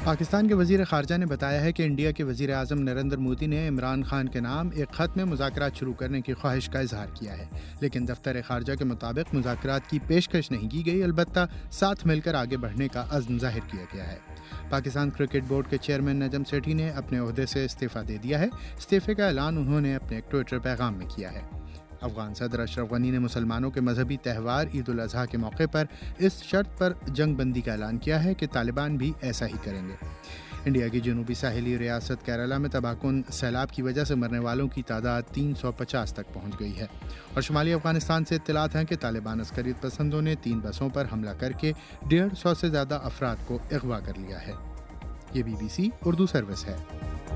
پاکستان کے وزیر خارجہ نے بتایا ہے کہ انڈیا کے وزیر اعظم نریندر مودی نے عمران خان کے نام ایک خط میں مذاکرات شروع کرنے کی خواہش کا اظہار کیا ہے، لیکن دفتر خارجہ کے مطابق مذاکرات کی پیشکش نہیں کی گئی، البتہ ساتھ مل کر آگے بڑھنے کا عزم ظاہر کیا گیا ہے۔ پاکستان کرکٹ بورڈ کے چیئرمین نجم سیٹھی نے اپنے عہدے سے استعفیٰ دے دیا ہے۔ استعفے کا اعلان انہوں نے اپنے ایک ٹویٹر پیغام میں کیا ہے۔ افغان صدر اشرف غنی نے مسلمانوں کے مذہبی تہوار عید الاضحیٰ کے موقع پر اس شرط پر جنگ بندی کا اعلان کیا ہے کہ طالبان بھی ایسا ہی کریں گے۔ انڈیا کی جنوبی ساحلی ریاست کیرالہ میں تباہ کن سیلاب کی وجہ سے مرنے والوں کی تعداد تین سو پچاس تک پہنچ گئی ہے، اور شمالی افغانستان سے اطلاعات ہیں کہ طالبان عسکریت پسندوں نے تین بسوں پر حملہ کر کے ڈیڑھ سو سے زیادہ افراد کو اغوا کر لیا ہے۔ یہ B B C Urdu service ہے۔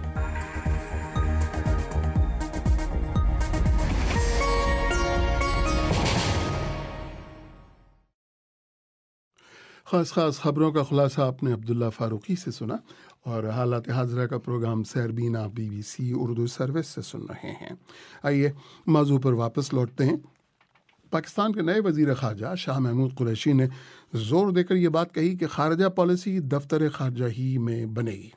خاص خاص خبروں کا خلاصہ آپ نے عبداللہ فاروقی سے سنا، اور حالات حاضرہ کا پروگرام سیربین آپ B B C Urdu service سے سن رہے ہیں۔ آئیے موضوع پر واپس لوٹتے ہیں۔ پاکستان کے نئے وزیر خارجہ شاہ محمود قریشی نے زور دے کر یہ بات کہی کہ خارجہ پالیسی دفتر خارجہ ہی میں بنے گی۔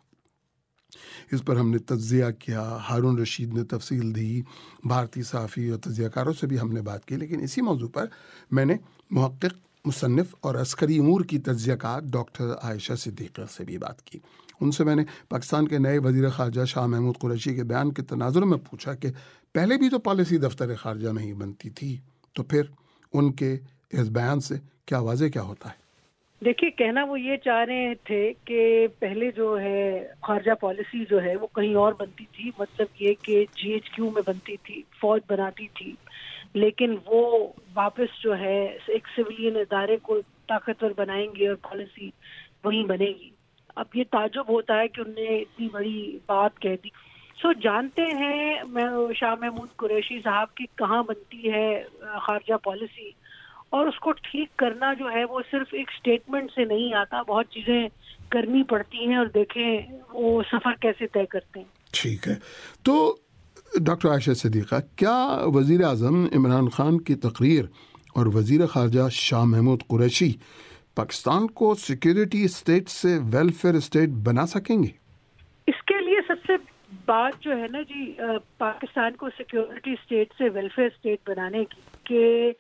اس پر ہم نے تجزیہ کیا، ہارون رشید نے تفصیل دی، بھارتی صحافی اور تجزیہ کاروں سے بھی ہم نے بات کی، لیکن اسی موضوع پر میں نے محقق، مصنف اور عسکری امور کی تجزیہ کار ڈاکٹر عائشہ صدیقہ سے بھی بات کی۔ ان سے میں نے پاکستان کے نئے وزیر خارجہ شاہ محمود قریشی کے بیان کے تناظر میں پوچھا کہ پہلے بھی تو پالیسی دفتر خارجہ میں ہی بنتی تھی، تو پھر ان کے اس بیان سے کیا واضح کیا ہوتا ہے؟ دیکھیے، کہنا وہ یہ چاہ رہے تھے کہ پہلے جو ہے خارجہ پالیسی جو ہے وہ کہیں اور بنتی تھی، مطلب یہ کہ جی ایچ کیو میں بنتی تھی، فوج بناتی تھی، لیکن وہ واپس جو ہے ایک سویلین ادارے کو طاقتور بنائیں گے اور پالیسی وہیں بنے گی۔ اب یہ تعجب ہوتا ہے کہ انہوں نے اتنی بڑی بات کہہ دی۔ سو جانتے ہیں میں شاہ محمود قریشی صاحب کی کہاں بنتی ہے خارجہ پالیسی، اور اس کو ٹھیک کرنا جو ہے وہ صرف ایک سٹیٹمنٹ سے نہیں آتا، بہت چیزیں کرنی پڑتی ہیں، اور دیکھیں وہ سفر کیسے طے کرتے ہیں۔ ٹھیک ہے، تو ڈاکٹر عائشہ صدیقہ، کیا وزیر اعظم عمران خان کی تقریر اور وزیر خارجہ شاہ محمود قریشی پاکستان کو سیکیورٹی اسٹیٹ سے ویلفیئر اسٹیٹ بنا سکیں گے؟ اس کے لیے سب سے بات جو ہے نا جی، پاکستان کو سیکیورٹی اسٹیٹ سے ویلفیئر اسٹیٹ بنانے کی، کہ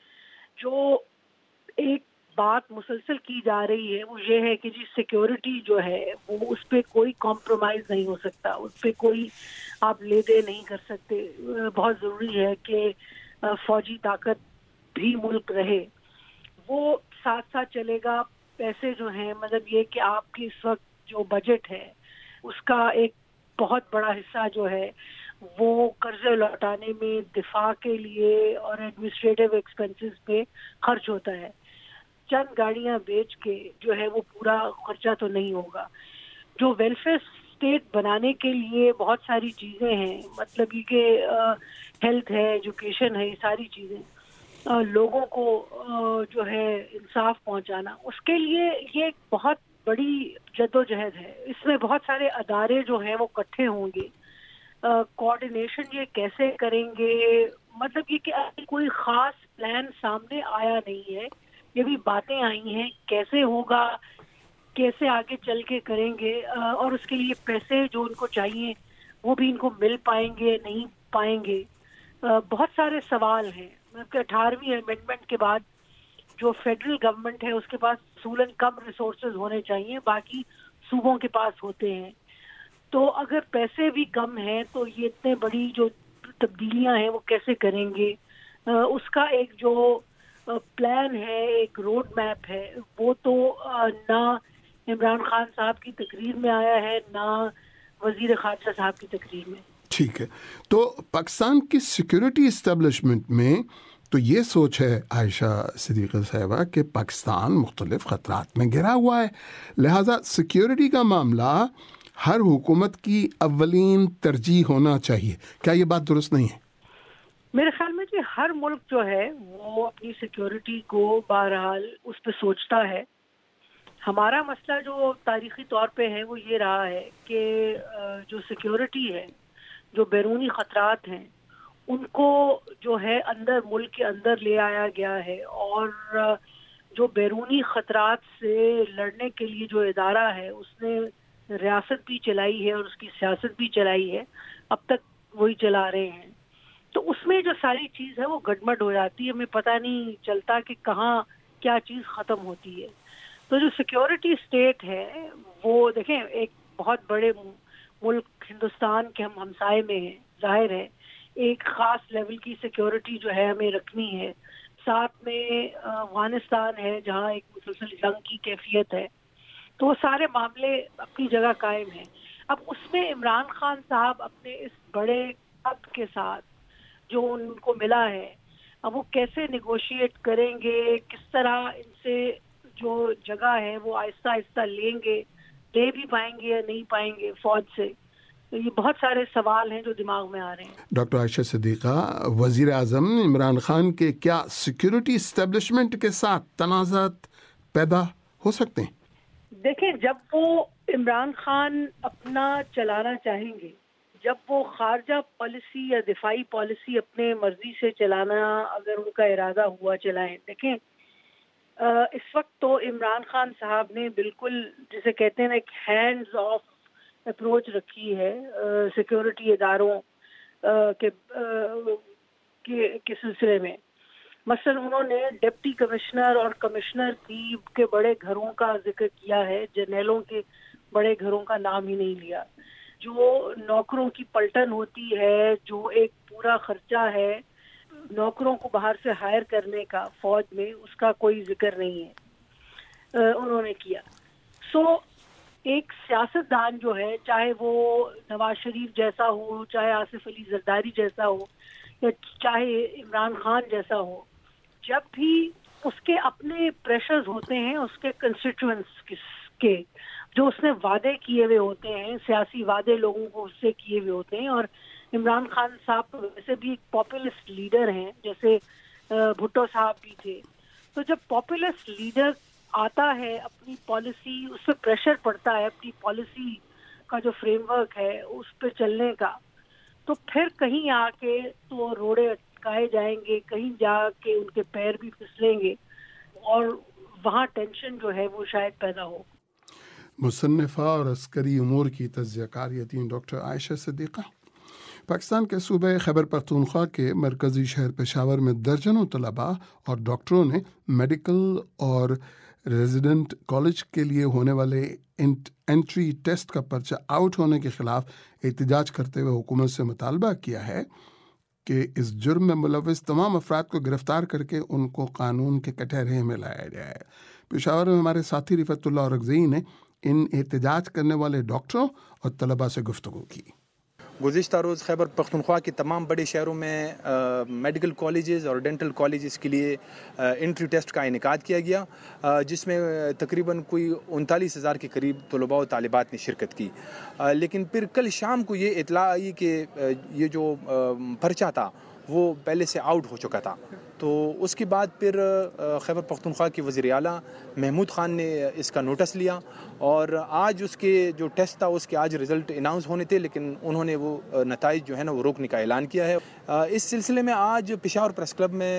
جو ایک بات مسلسل کی جا رہی ہے وہ یہ ہے کہ جی سیکیورٹی جو ہے وہ اس پہ کوئی کمپرومائز نہیں ہو سکتا، اس پہ کوئی آپ لے دے نہیں کر سکتے، بہت ضروری ہے کہ فوجی طاقت بھی ملک رہے، وہ ساتھ ساتھ چلے گا۔ پیسے جو ہیں، مطلب یہ کہ آپ کی اس وقت جو بجٹ ہے اس کا ایک بہت بڑا حصہ جو ہے وہ قرضے لوٹانے میں، دفاع کے لیے اور ایڈمنسٹریٹو ایکسپنسز پہ خرچ ہوتا ہے۔ چند گاڑیاں بیچ کے جو ہے وہ پورا خرچہ تو نہیں ہوگا۔ جو ویلفیئر اسٹیٹ بنانے کے لیے بہت ساری چیزیں ہیں، مطلب یہ کہ ہیلتھ ہے، ایجوکیشن ہے، یہ ساری چیزیں، لوگوں کو جو ہے انصاف پہنچانا، اس کے لیے یہ ایک بہت بڑی جدوجہد ہے۔ اس میں بہت سارے ادارے جو ہیں وہ اکٹھے ہوں گے، کوآرڈینیشن یہ کیسے کریں گے، مطلب یہ کہ کوئی خاص پلان سامنے آیا نہیں ہے، یہ بھی باتیں آئی ہیں، کیسے ہوگا، کیسے آگے چل کے کریں گے، اور اس کے لیے پیسے جو ان کو چاہیے وہ بھی ان کو مل پائیں گے نہیں پائیں گے۔ بہت سارے سوال ہیں۔ اٹھارہویں امینڈمنٹ کے بعد جو فیڈرل گورنمنٹ ہے اس کے پاس اصولاً کم ریسورسز ہونے چاہیے، باقی صوبوں کے پاس ہوتے ہیں، تو اگر پیسے بھی کم ہیں تو یہ اتنے بڑی جو تبدیلیاں ہیں وہ کیسے کریں گے؟ اس کا ایک جو پلان ہے، ایک روڈ میپ ہے، وہ تو نہ عمران خان صاحب کی تقریر میں آیا ہے، نہ وزیر خارجہ صاحب کی تقریر میں۔ ٹھیک ہے، تو پاکستان کی سیکیورٹی اسٹیبلشمنٹ میں تو یہ سوچ ہے عائشہ صدیقہ صاحبہ کہ پاکستان مختلف خطرات میں گھرا ہوا ہے، لہٰذا سیکیورٹی کا معاملہ ہر حکومت کی اولین ترجیح ہونا چاہیے۔ کیا یہ بات درست نہیں ہے؟ میرے خیال میں کہ ہر ملک جو ہے وہ اپنی سیکیورٹی کو بہرحال اس پہ سوچتا ہے۔ ہمارا مسئلہ جو تاریخی طور پہ ہے وہ یہ رہا ہے کہ جو سیکیورٹی ہے، جو بیرونی خطرات ہیں، ان کو جو ہے اندر ملک کے اندر لے آیا گیا ہے، اور جو بیرونی خطرات سے لڑنے کے لیے جو ادارہ ہے اس نے ریاست بھی چلائی ہے اور اس کی سیاست بھی چلائی ہے، اب تک وہی چلا رہے ہیں. تو اس میں جو ساری چیز ہے وہ گڑبڑ ہو جاتی ہے، ہمیں پتہ نہیں چلتا کہ کہاں کیا چیز ختم ہوتی ہے. تو جو سیکیورٹی اسٹیٹ ہے وہ دیکھیں ایک بہت بڑے ملک ہندوستان کے ہم ہمسائے میں ہیں، ظاہر ہے ایک خاص لیول کی سیکیورٹی جو ہے ہمیں رکھنی ہے. ساتھ میں افغانستان ہے جہاں ایک مسلسل جنگ کی کیفیت ہے. تو وہ سارے معاملے اپنی جگہ قائم ہیں. اب اس میں عمران خان صاحب اپنے اس بڑے قد کے ساتھ جو ان کو ملا ہے، اب وہ کیسے نیگوشیٹ کریں گے، کس طرح ان سے جو جگہ ہے وہ آہستہ آہستہ لیں گے، لے بھی پائیں گے یا نہیں پائیں گے فوج سے. تو یہ بہت سارے سوال ہیں جو دماغ میں آ رہے ہیں. ڈاکٹر عائشہ صدیقہ، وزیر اعظم عمران خان کے کیا سیکیورٹی اسٹیبلشمنٹ کے ساتھ تنازعات پیدا ہو سکتے ہیں؟ دیکھیں جب وہ عمران خان اپنا چلانا چاہیں گے، جب وہ خارجہ پالیسی یا دفاعی پالیسی اپنے مرضی سے چلانا اگر ان کا ارادہ ہوا چلائیں. دیکھیں اس وقت تو عمران خان صاحب نے بالکل جسے کہتے ہیں ایک ہینڈز آف اپروچ رکھی ہے سیکیورٹی اداروں کے کے سلسلے میں. مثلا انہوں نے ڈپٹی کمشنر اور کمشنر کی کے بڑے گھروں کا ذکر کیا ہے، جرنیلوں کے بڑے گھروں کا نام ہی نہیں لیا. جو نوکروں کی پلٹن ہوتی ہے، جو ایک پورا خرچہ ہے نوکروں کو باہر سے ہائر کرنے کا فوج میں، اس کا کوئی ذکر نہیں ہے انہوں نے کیا. سو ایک سیاستدان جو ہے، چاہے وہ نواز شریف جیسا ہو، چاہے آصف علی زرداری جیسا ہو، یا چاہے عمران خان جیسا ہو، جب بھی اس کے اپنے پریشرز ہوتے ہیں اس کے کنسٹیٹوئنٹس کے، جو اس نے وعدے کیے ہوئے ہوتے ہیں، سیاسی وعدے لوگوں کو اس سے کیے ہوئے ہوتے ہیں. اور عمران خان صاحب تو ویسے بھی ایک پاپولسٹ لیڈر ہیں، جیسے بھٹو صاحب بھی تھے. تو جب پاپولسٹ لیڈر آتا ہے، اپنی پالیسی اس پہ پریشر پڑتا ہے، اپنی پالیسی کا جو فریم ورک ہے اس پہ چلنے کا، تو پھر کہیں آ کے تو روڑے اٹکائے جائیں گے، کہیں جا کے ان کے پیر بھی پھسلیں گے اور وہاں ٹینشن جو ہے وہ شاید پیدا ہو. مصنفہ اور عسکری امور کی تجزیہ کار یتیم ڈاکٹر عائشہ صدیقہ. پاکستان کے صوبہ خیبر پختونخوا کے مرکزی شہر پشاور میں درجنوں طلباء اور ڈاکٹروں نے میڈیکل اور ریزیڈنٹ کالج کے لیے ہونے والے انٹری ٹیسٹ کا پرچہ آؤٹ ہونے کے خلاف احتجاج کرتے ہوئے حکومت سے مطالبہ کیا ہے کہ اس جرم میں ملوث تمام افراد کو گرفتار کر کے ان کو قانون کے کٹہرے میں لایا جائے. پشاور میں ہمارے ساتھی رفعت اللہ اورکزئی نے ان احتجاج کرنے والے ڈاکٹروں اور طلباء سے گفتگو کی. گزشتہ روز خیبر پختونخوا کے تمام بڑے شہروں میں میڈیکل کالجز اور ڈینٹل کالجز کے لیے انٹری ٹیسٹ کا انعقاد کیا گیا، جس میں تقریباً کوئی انتالیس ہزار کے قریب طلباء و طالبات نے شرکت کی. لیکن پھر کل شام کو یہ اطلاع آئی کہ یہ جو پرچہ تھا وہ پہلے سے آؤٹ ہو چکا تھا. تو اس کے بعد پھر خیبر پختونخوا کے وزیر اعلیٰ محمود خان نے اس کا نوٹس لیا اور آج اس کے جو ٹیسٹ تھا اس کے آج رزلٹ اناؤنس ہونے تھے، لیکن انہوں نے وہ نتائج جو ہے نا وہ روکنے کا اعلان کیا ہے. اس سلسلے میں آج پشاور پریس کلب میں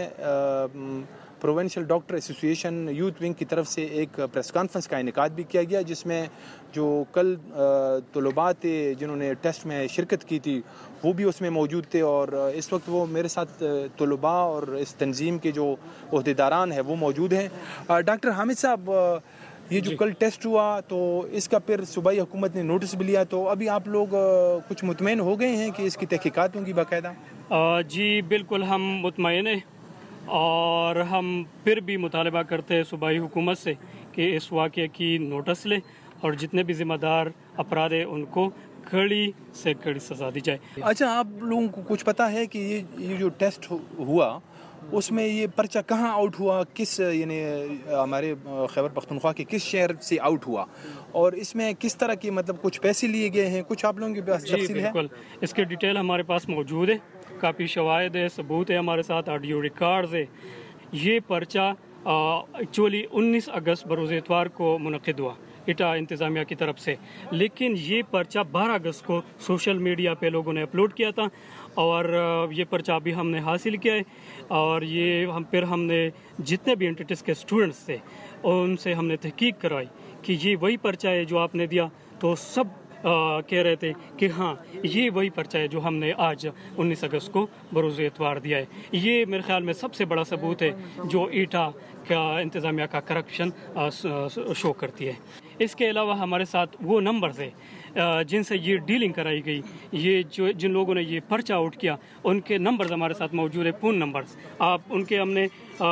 provincial doctor association youth wing کی طرف سے ایک پریس کانفرنس کا انعقاد بھی کیا گیا، جس میں جو کل طلباء تھے جنہوں نے ٹیسٹ میں شرکت کی تھی وہ بھی اس میں موجود تھے، اور اس وقت وہ میرے ساتھ طلباء اور اس تنظیم کے جو عہدیداران ہیں وہ موجود ہیں. ڈاکٹر حامد صاحب، یہ جو کل ٹیسٹ ہوا تو اس کا پھر صوبائی حکومت نے نوٹس بھی لیا، تو ابھی آپ لوگ کچھ مطمئن ہو گئے ہیں کہ اس کی تحقیقات ہوں گی باقاعدہ؟ جی بالکل، ہم مطمئن ہیں اور ہم پھر بھی مطالبہ کرتے ہیں صوبائی حکومت سے کہ اس واقعے کی نوٹس لے اور جتنے بھی ذمہ دار افراد ہیں ان کو کڑی سے کڑی سزا دی جائے. اچھا، آپ لوگوں کو کچھ پتہ ہے کہ یہ یہ جو ٹیسٹ ہوا اس میں یہ پرچہ کہاں آؤٹ ہوا، کس یعنی ہمارے خیبر پختونخوا کے کس شہر سے آؤٹ ہوا، اور اس میں کس طرح کی مطلب کچھ پیسے لیے گئے ہیں؟ کچھ آپ لوگوں کے پاس تفصیل ہے؟ بالکل، اس کے ڈیٹیل ہمارے پاس موجود ہے، کافی شواہد ہے، ثبوت ہے ہمارے ساتھ، آڈیو ریکارڈز ہے. یہ پرچہ ایکچولی انیس اگست بروز اتوار کو منعقد ہوا اٹا انتظامیہ کی طرف سے، لیکن یہ پرچہ بارہ اگست کو سوشل میڈیا پہ لوگوں نے اپلوڈ کیا تھا اور یہ پرچہ بھی ہم نے حاصل کیا ہے. اور یہ ہم پھر ہم نے جتنے بھی انٹری ٹیسٹ کے اسٹوڈنٹس تھے ان سے ہم نے تحقیق کروائی कि ये वही पर्चा है जो आपने दिया, तो सब आ, कह रहे थे कि हाँ ये वही पर्चा है जो हमने आज उन्नीस अगस्त को बरोज़ एतवार दिया है। ये मेरे ख्याल में सबसे बड़ा सबूत है जो ईटा का इंतज़ामिया का करप्शन शो करती है। इसके अलावा हमारे साथ वो नंबर्स है जिनसे ये डीलिंग कराई गई, ये जो जिन लोगों ने ये पर्चा आउट किया उनके नंबर्स हमारे साथ मौजूद है, पूर्ण नंबर्स। आप उनके हमने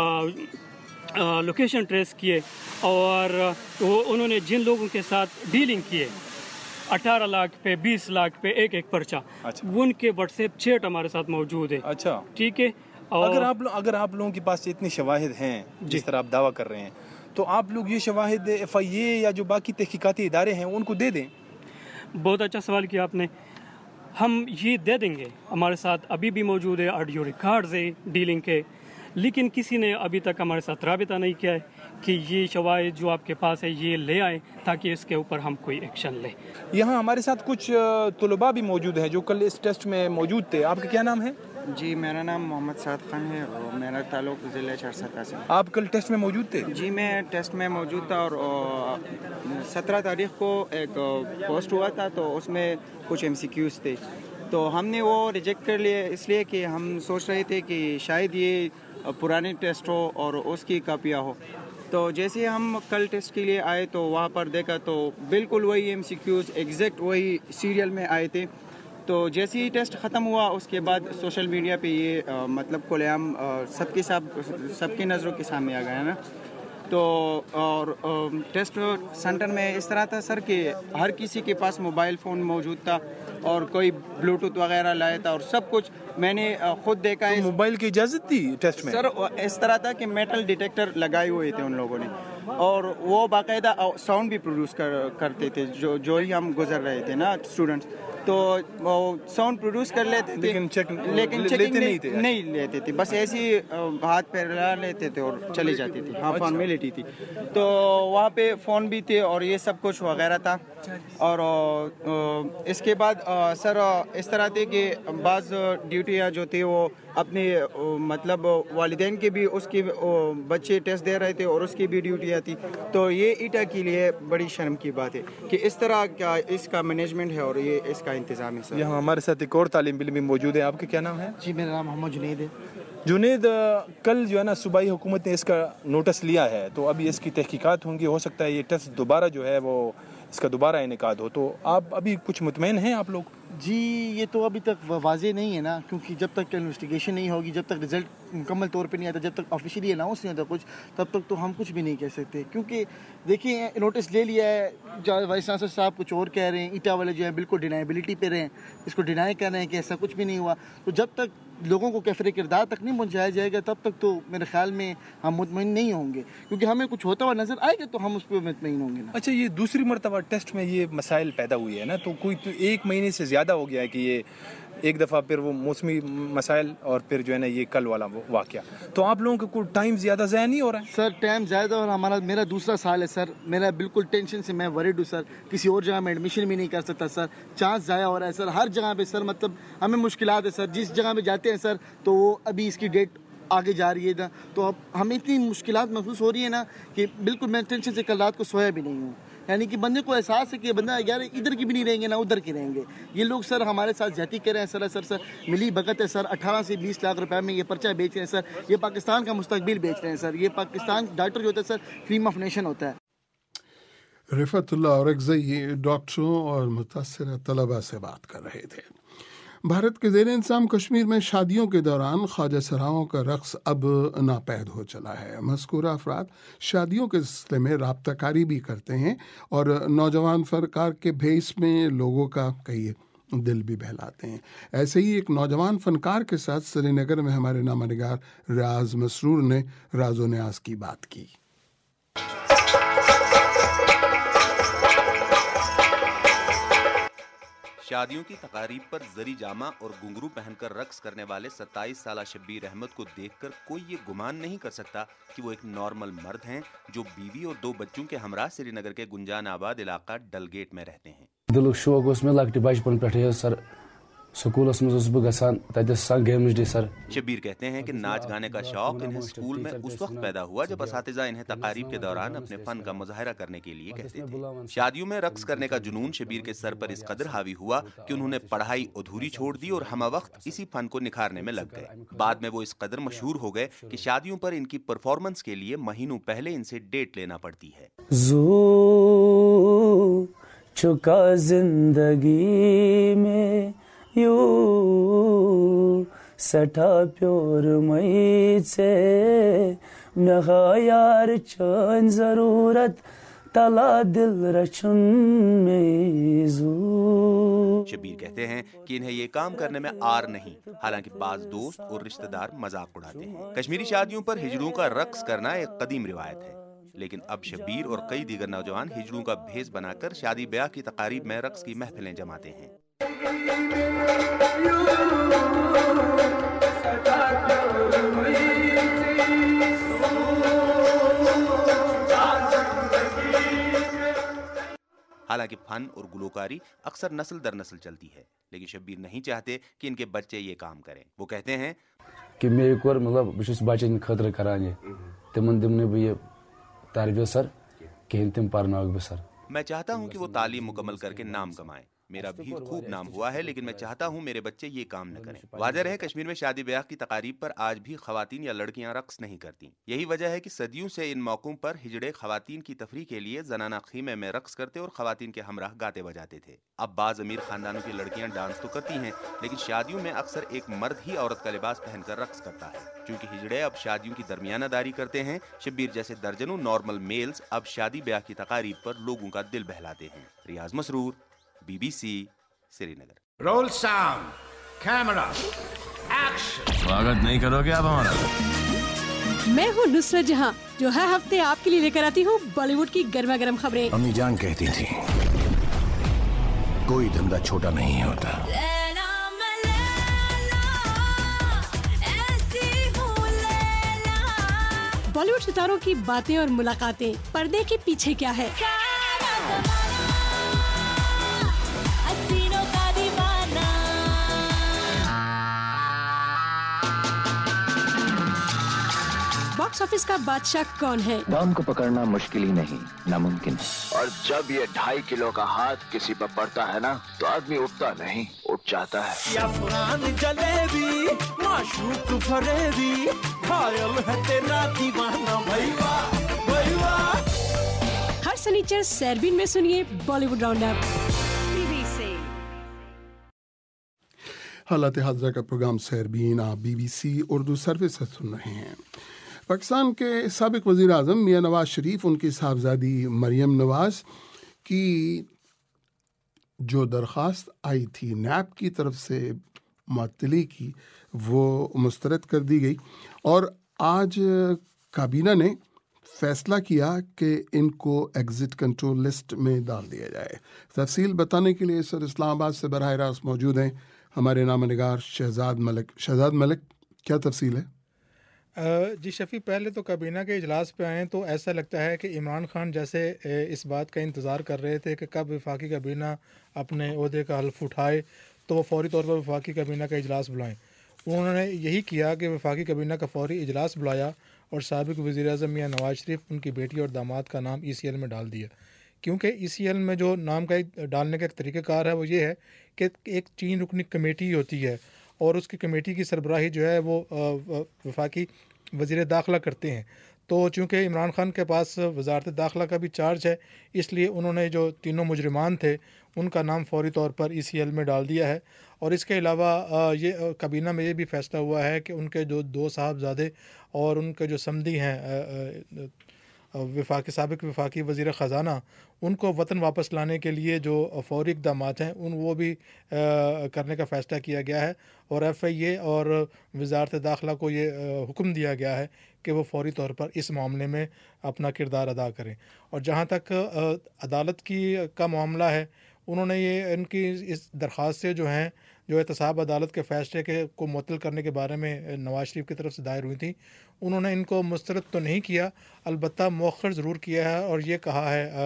आ, लोकेशन ट्रेस किए और वो उन्होंने जिन लोगों के साथ डीलिंग किए अठारह लाख पे बीस लाख पे एक एक पर्चा, अच्छा। उनके व्हाट्सएप चैट हमारे साथ मौजूद है। अच्छा, ठीक है। और अगर आप अगर आप लोगों के पास इतने शवाहिद हैं जिस तरह आप दावा कर रहे हैं, तो आप लोग ये शवाहिद एफ आई ए या जो बाकी तहकीकाती इदारे हैं उनको दे दें। बहुत अच्छा सवाल किया आपने। हम ये दे देंगे, हमारे साथ अभी भी मौजूद है ऑडियो रिकॉर्ड्स है डीलिंग के, लेकिन किसी ने अभी तक हमारे साथ राबिता नहीं किया है कि ये शवाहिद जो आपके पास है ये ले आए ताकि इसके ऊपर हम कोई एक्शन लें। यहाँ हमारे साथ कुछ तलबा भी मौजूद हैं जो कल इस टेस्ट में मौजूद थे। आपका क्या नाम है? जी, मेरा नाम मोहम्मद साद खान है और मेरा ताल्लुक ज़िला चरसता से। आप कल टेस्ट में मौजूद थे? जी, मैं टेस्ट में मौजूद था और सत्रह तारीख को एक पोस्ट हुआ था तो उसमें कुछ एम सी क्यूज़ थे, तो हमने वो रिजेक्ट कर लिए इसलिए कि हम सोच रहे थे कि शायद ये पुराने टेस्ट हो और उसकी कापियाँ हो। तो जैसे हम कल टेस्ट के लिए आए तो वहाँ पर देखा तो बिल्कुल वही एम सी क्यूज़ एग्जैक्ट वही सीरियल में आए थे। तो जैसे ही टेस्ट ख़त्म हुआ उसके बाद सोशल मीडिया पे ये आ, मतलब खुलेआम सबके सब सबकी नज़रों के सामने आ गया ना। तो और आ, टेस्ट सेंटर में इस तरह था सर कि हर किसी के पास मोबाइल फ़ोन मौजूद था और कोई ब्लूटूथ वगैरह लाया था और सब कुछ मैंने खुद देखा है। तो मोबाइल की इजाज़त थी टेस्ट में? सर इस तरह था कि मेटल डिटेक्टर लगाए हुए थे उन लोगों ने और वो बाकायदा साउंड भी प्रोड्यूस कर करते थे जो जो ही हम गुजर रहे थे ना स्टूडेंट्स, तो वो साउंड प्रोड्यूस कर लेते थे लेकिन चेक लेकिन ले, चेकिंग लेते नहीं, नहीं थे नहीं लेते थे, बस ऐसे ही हाथ पैर ला लेते थे और चले जाते थे। हाँ, फॉर्मेलिटी थी। तो वहाँ पे फ़ोन भी थे और ये सब कुछ वगैरह था। और इसके बाद सर इस तरह थे कि बाज़ ड्यूटियाँ जो थी वो अपने मतलब वालिदैन के भी उसकी बच्चे टेस्ट दे रहे थे और उसकी भी ड्यूटियाँ थी। तो ये ईटा के लिए बड़ी शर्म की बात है कि इस तरह का इसका मैनेजमेंट है और ये इसका इंतज़ाम है। सर यहाँ हमारे साथ एक और तालिब इल्म भी मौजूद है। आपका क्या नाम है? जी, मेरा नाम मोहम्मद जुनैद है। जुनैद, कल जो है ना सूबाई हुकूमत ने इसका नोटिस लिया है तो अभी इसकी तहकीकात होंगी, हो सकता है ये टेस्ट दोबारा जो है वो इसका दोबारा इनेकाद हो, तो आप अभी कुछ मुतमईन हैं आप लोग? जी, ये तो अभी तक वाज़ेह नहीं है ना, क्योंकि जब तक इन्वेस्टिगेशन नहीं होगी, जब तक रिज़ल्ट मुकम्मल तौर पे नहीं आता, जब तक ऑफिशियली अनाउंस नहीं होता कुछ, तब तक तो हम कुछ भी नहीं कह सकते। क्योंकि देखिए नोटिस ले लिया है, वाइस चांसलर साहब कुछ और कह रहे हैं, ईटा वाले जो है बिल्कुल डिनाइबिलिटी पे रहे हैं, इसको डिनाई कर रहे हैं कि ऐसा कुछ भी नहीं हुआ। तो जब तक लोगों को कैफरे किरदार तक नहीं पहुँचाया जाएगा तब तक तो मेरे ख्याल में हम मुतमईन नहीं होंगे, क्योंकि हमें कुछ होता हुआ नज़र आएगा तो हम उस पर मुतमईन होंगे ना। अच्छा, ये दूसरी मरतबा टेस्ट में ये मसाइल पैदा हुई है ना, तो कोई तो एक महीने से ज़्यादा हो गया है कि ये एक दफ़ा फिर वो मौसमी मसाइल और फिर जो है ना ये कल वाला वाक़या, तो आप लोगों को टाइम ज़्यादा ज़ाया नहीं हो रहा है? सर टाइम ज़्यादा और हमारा मेरा दूसरा साल है सर, मेरा बिल्कुल टेंशन से मैं वरीड हूँ सर, किसी और जगह में एडमिशन भी नहीं कर सकता सर, चांस ज़ाया हो रहा है सर हर जगह पे सर, मतलब हमें मुश्किलात है सर, जिस जगह पे जाते हैं सर तो वो अभी इसकी डेट आगे जा रही है ना, तो अब हमें इतनी मुश्किलात महसूस हो रही है ना कि बिल्कुल मैं टेंशन से कल रात को सोया भी नहीं हूँ। यानी कि बंदे को एहसास है कि बंदा यार इधर की भी नहीं रहेंगे ना उधर की रहेंगे, ये लोग सर हमारे साथ ज्यादती कर रहे हैं सर। सर सर मिली भगत है सर, अठारह से बीस लाख रुपए में ये पर्चा बेच रहे हैं सर, ये पाकिस्तान का मुस्तकबिल बेच रहे हैं सर, ये पाकिस्तान डॉक्टर जो होता है सर क्रीम ऑफ नेशन होता है। रिफतुल्लाह औरकज़ई डॉक्टरों और मुतासिर तलबा से बात कर रहे थे। भारत के ज़ेर इंतज़ाम कश्मीर में शादियों के दौरान ख्वाजा सराओं का रक़्स अब नापैद हो चला है। मज़कूरा अफराद शादियों के सिलसिले में राब्ताकारी भी करते हैं और नौजवान फनकार के भेस में लोगों का कई दिल भी बहलाते हैं। ऐसे ही एक नौजवान फनकार के साथ श्रीनगर में हमारे नामानिगार रियाज मसरूर ने राजो न्याज की बात की। शादियों की तकारीब पर जरी जामा और घुंघरू पहनकर रक्स करने वाले सत्ताईस साला शब्बीर अहमद को देखकर कोई ये गुमान नहीं कर सकता कि वो एक नॉर्मल मर्द हैं जो बीवी और दो बच्चों के हमरा श्रीनगर के गुंजान आबाद इलाका डलगेट में रहते हैं। दिलुक शौक उस में लकटे बचपन पे सर سکولس مز بہ گژھان تتس سان گیمز ڈے سر. شبیر کہتے ہیں کہ ناچ گانے کا شوق انہیں اسکول میں اس وقت پیدا ہوا جب اساتذہ انہیں تقاریب کے دوران اپنے فن کا مظاہرہ کرنے کے لیے کہتے تھے. شادیوں میں رقص کرنے کا جنون شبیر کے سر پر اس قدر حاوی ہوا کہ انہوں نے پڑھائی ادھوری چھوڑ دی اور ہمہ وقت اسی فن کو نکھارنے میں لگ گئے. بعد میں وہ اس قدر مشہور ہو گئے کہ شادیوں پر ان کی پرفارمنس کے لیے مہینوں پہلے ان سے ڈیٹ لینا پڑتی ہے. زو چکا زندگی میں یو سٹھا پیور مئی سے مہا یار چن ضرورت تلا دل رچن میں زو. شبیر کہتے ہیں کہ انہیں یہ کام کرنے میں آر نہیں، حالانکہ بعض دوست اور رشتہ دار مذاق اڑاتے ہیں. کشمیری شادیوں پر ہجڑوں کا رقص کرنا ایک قدیم روایت ہے، لیکن اب شبیر اور کئی دیگر نوجوان ہجڑوں کا بھیس بنا کر شادی بیاہ کی تقاریب میں رقص کی محفلیں جماتے ہیں. حالانکہ فن اور گلوکاری اکثر نسل در نسل چلتی ہے، لیکن شبیر نہیں چاہتے کہ ان کے بچے یہ کام کریں. وہ کہتے ہیں کہ میرے کو مطلب بہت بچن خطر کران یہ تمن دم بہ یہ تربیت سر کہین تم پرناک بہ سر. میں چاہتا ہوں کہ وہ تعلیم مکمل کر کے نام کمائیں. میرا بھی خوب نام ہوا ہے، لیکن میں چاہتا ہوں میرے بچے یہ کام نہ کریں. واضح ہے کشمیر میں شادی بیاہ کی تقاریب پر آج بھی خواتین یا لڑکیاں رقص نہیں کرتی. یہی وجہ ہے کہ صدیوں سے ان موقعوں پر ہجڑے خواتین کی تفریح کے لیے زنانہ خیمے میں رقص کرتے اور خواتین کے ہمراہ گاتے بجاتے تھے. اب بعض امیر خاندانوں کی لڑکیاں ڈانس تو کرتی ہیں، لیکن شادیوں میں اکثر ایک مرد ہی عورت کا لباس پہن کر رقص کرتا ہے. چونکہ ہجڑے اب شادیوں کی درمیانہ داری کرتے ہیں، شبیر جیسے درجنوں نارمل میلز اب شادی بیاہ کی تقاریب پر لوگوں کا دل بہلاتے ہیں. Riaz Masroor, B B C, Srinagar. Roll sound camera action. سواگت نہیں کرو گے آپ ہمارا؟ میں ہوں نصرت جہاں، جو ہر ہفتے آپ کے لیے لے کر آتی ہوں بالی ووڈ کی گرما گرم خبریں. امی جان کہتی تھی کوئی دھندا چھوٹا نہیں ہوتا. بالی ووڈ ستاروں کی باتیں اور ملاقاتیں، پردے کے پیچھے کیا ہے، باکس آفس کا بادشاہ کون ہے. ڈان کو پکڑنا مشکل ہی نہیں، ناممکن. اور جب یہ ڈھائی کلو کا ہاتھ کسی پر پڑتا ہے نا تو آدمی اٹھتا نہیں، اٹھ جاتا ہے. یا فران جلیبی معشوق فریبی خیال ہے تیرا دیوانہ بھائی واہ بھائی واہ. ہر سنیچر سیربین میں سنیے Bollywood round up. B B C حالات حاضرہ کا پروگرام سیربین آپ B B C Urdu service سے سن رہے ہیں. پاکستان کے سابق وزیر اعظم میاں نواز شریف، ان کی صاحبزادی مریم نواز کی جو درخواست آئی تھی نیب کی طرف سے معطلی کی، وہ مسترد کر دی گئی اور آج کابینہ نے فیصلہ کیا کہ ان کو ایگزٹ کنٹرول لسٹ میں ڈال دیا جائے. تفصیل بتانے کے لیے سر اسلام آباد سے براہ راست موجود ہیں ہمارے نامہ نگار شہزاد ملک. شہزاد ملک، کیا تفصیل ہے؟ جی شفیع، پہلے تو کابینہ کے اجلاس پہ آئیں تو ایسا لگتا ہے کہ عمران خان جیسے اس بات کا انتظار کر رہے تھے کہ کب وفاقی کابینہ اپنے عہدے کا حلف اٹھائے تو وہ فوری طور پر وفاقی کابینہ کا اجلاس بلائیں. انہوں نے یہی کیا کہ وفاقی کابینہ کا فوری اجلاس بلایا اور سابق وزیر اعظم میاں نواز شریف، ان کی بیٹی اور داماد کا نام ای سی ایل میں ڈال دیا. کیونکہ ای سی ایل میں جو نام کا ڈالنے کا ایک طریقہ کار ہے وہ یہ ہے کہ ایک تین رکنی کمیٹی ہوتی ہے اور اس کی کمیٹی کی سربراہی جو ہے وہ وفاقی وزیر داخلہ کرتے ہیں. تو چونکہ عمران خان کے پاس وزارت داخلہ کا بھی چارج ہے، اس لیے انہوں نے جو تینوں مجرمان تھے ان کا نام فوری طور پر ای سی ایل میں ڈال دیا ہے. اور اس کے علاوہ یہ کابینہ میں یہ بھی فیصلہ ہوا ہے کہ ان کے جو دو صاحبزادے اور ان کے جو سمدھی ہیں وفاقی سابق وفاقی وزیر خزانہ، ان کو وطن واپس لانے کے لیے جو فوری اقدامات ہیں ان وہ بھی کرنے کا فیصلہ کیا گیا ہے. اور ایف آئی اے اور وزارت داخلہ کو یہ حکم دیا گیا ہے کہ وہ فوری طور پر اس معاملے میں اپنا کردار ادا کریں. اور جہاں تک عدالت کی کا معاملہ ہے، انہوں نے یہ ان کی اس درخواست سے جو ہیں جو احتساب عدالت کے فیصلے کے کو معطل کرنے کے بارے میں نواز شریف کی طرف سے دائر ہوئی تھی، انہوں نے ان کو مسترد تو نہیں کیا، البتہ مؤخر ضرور کیا ہے اور یہ کہا ہے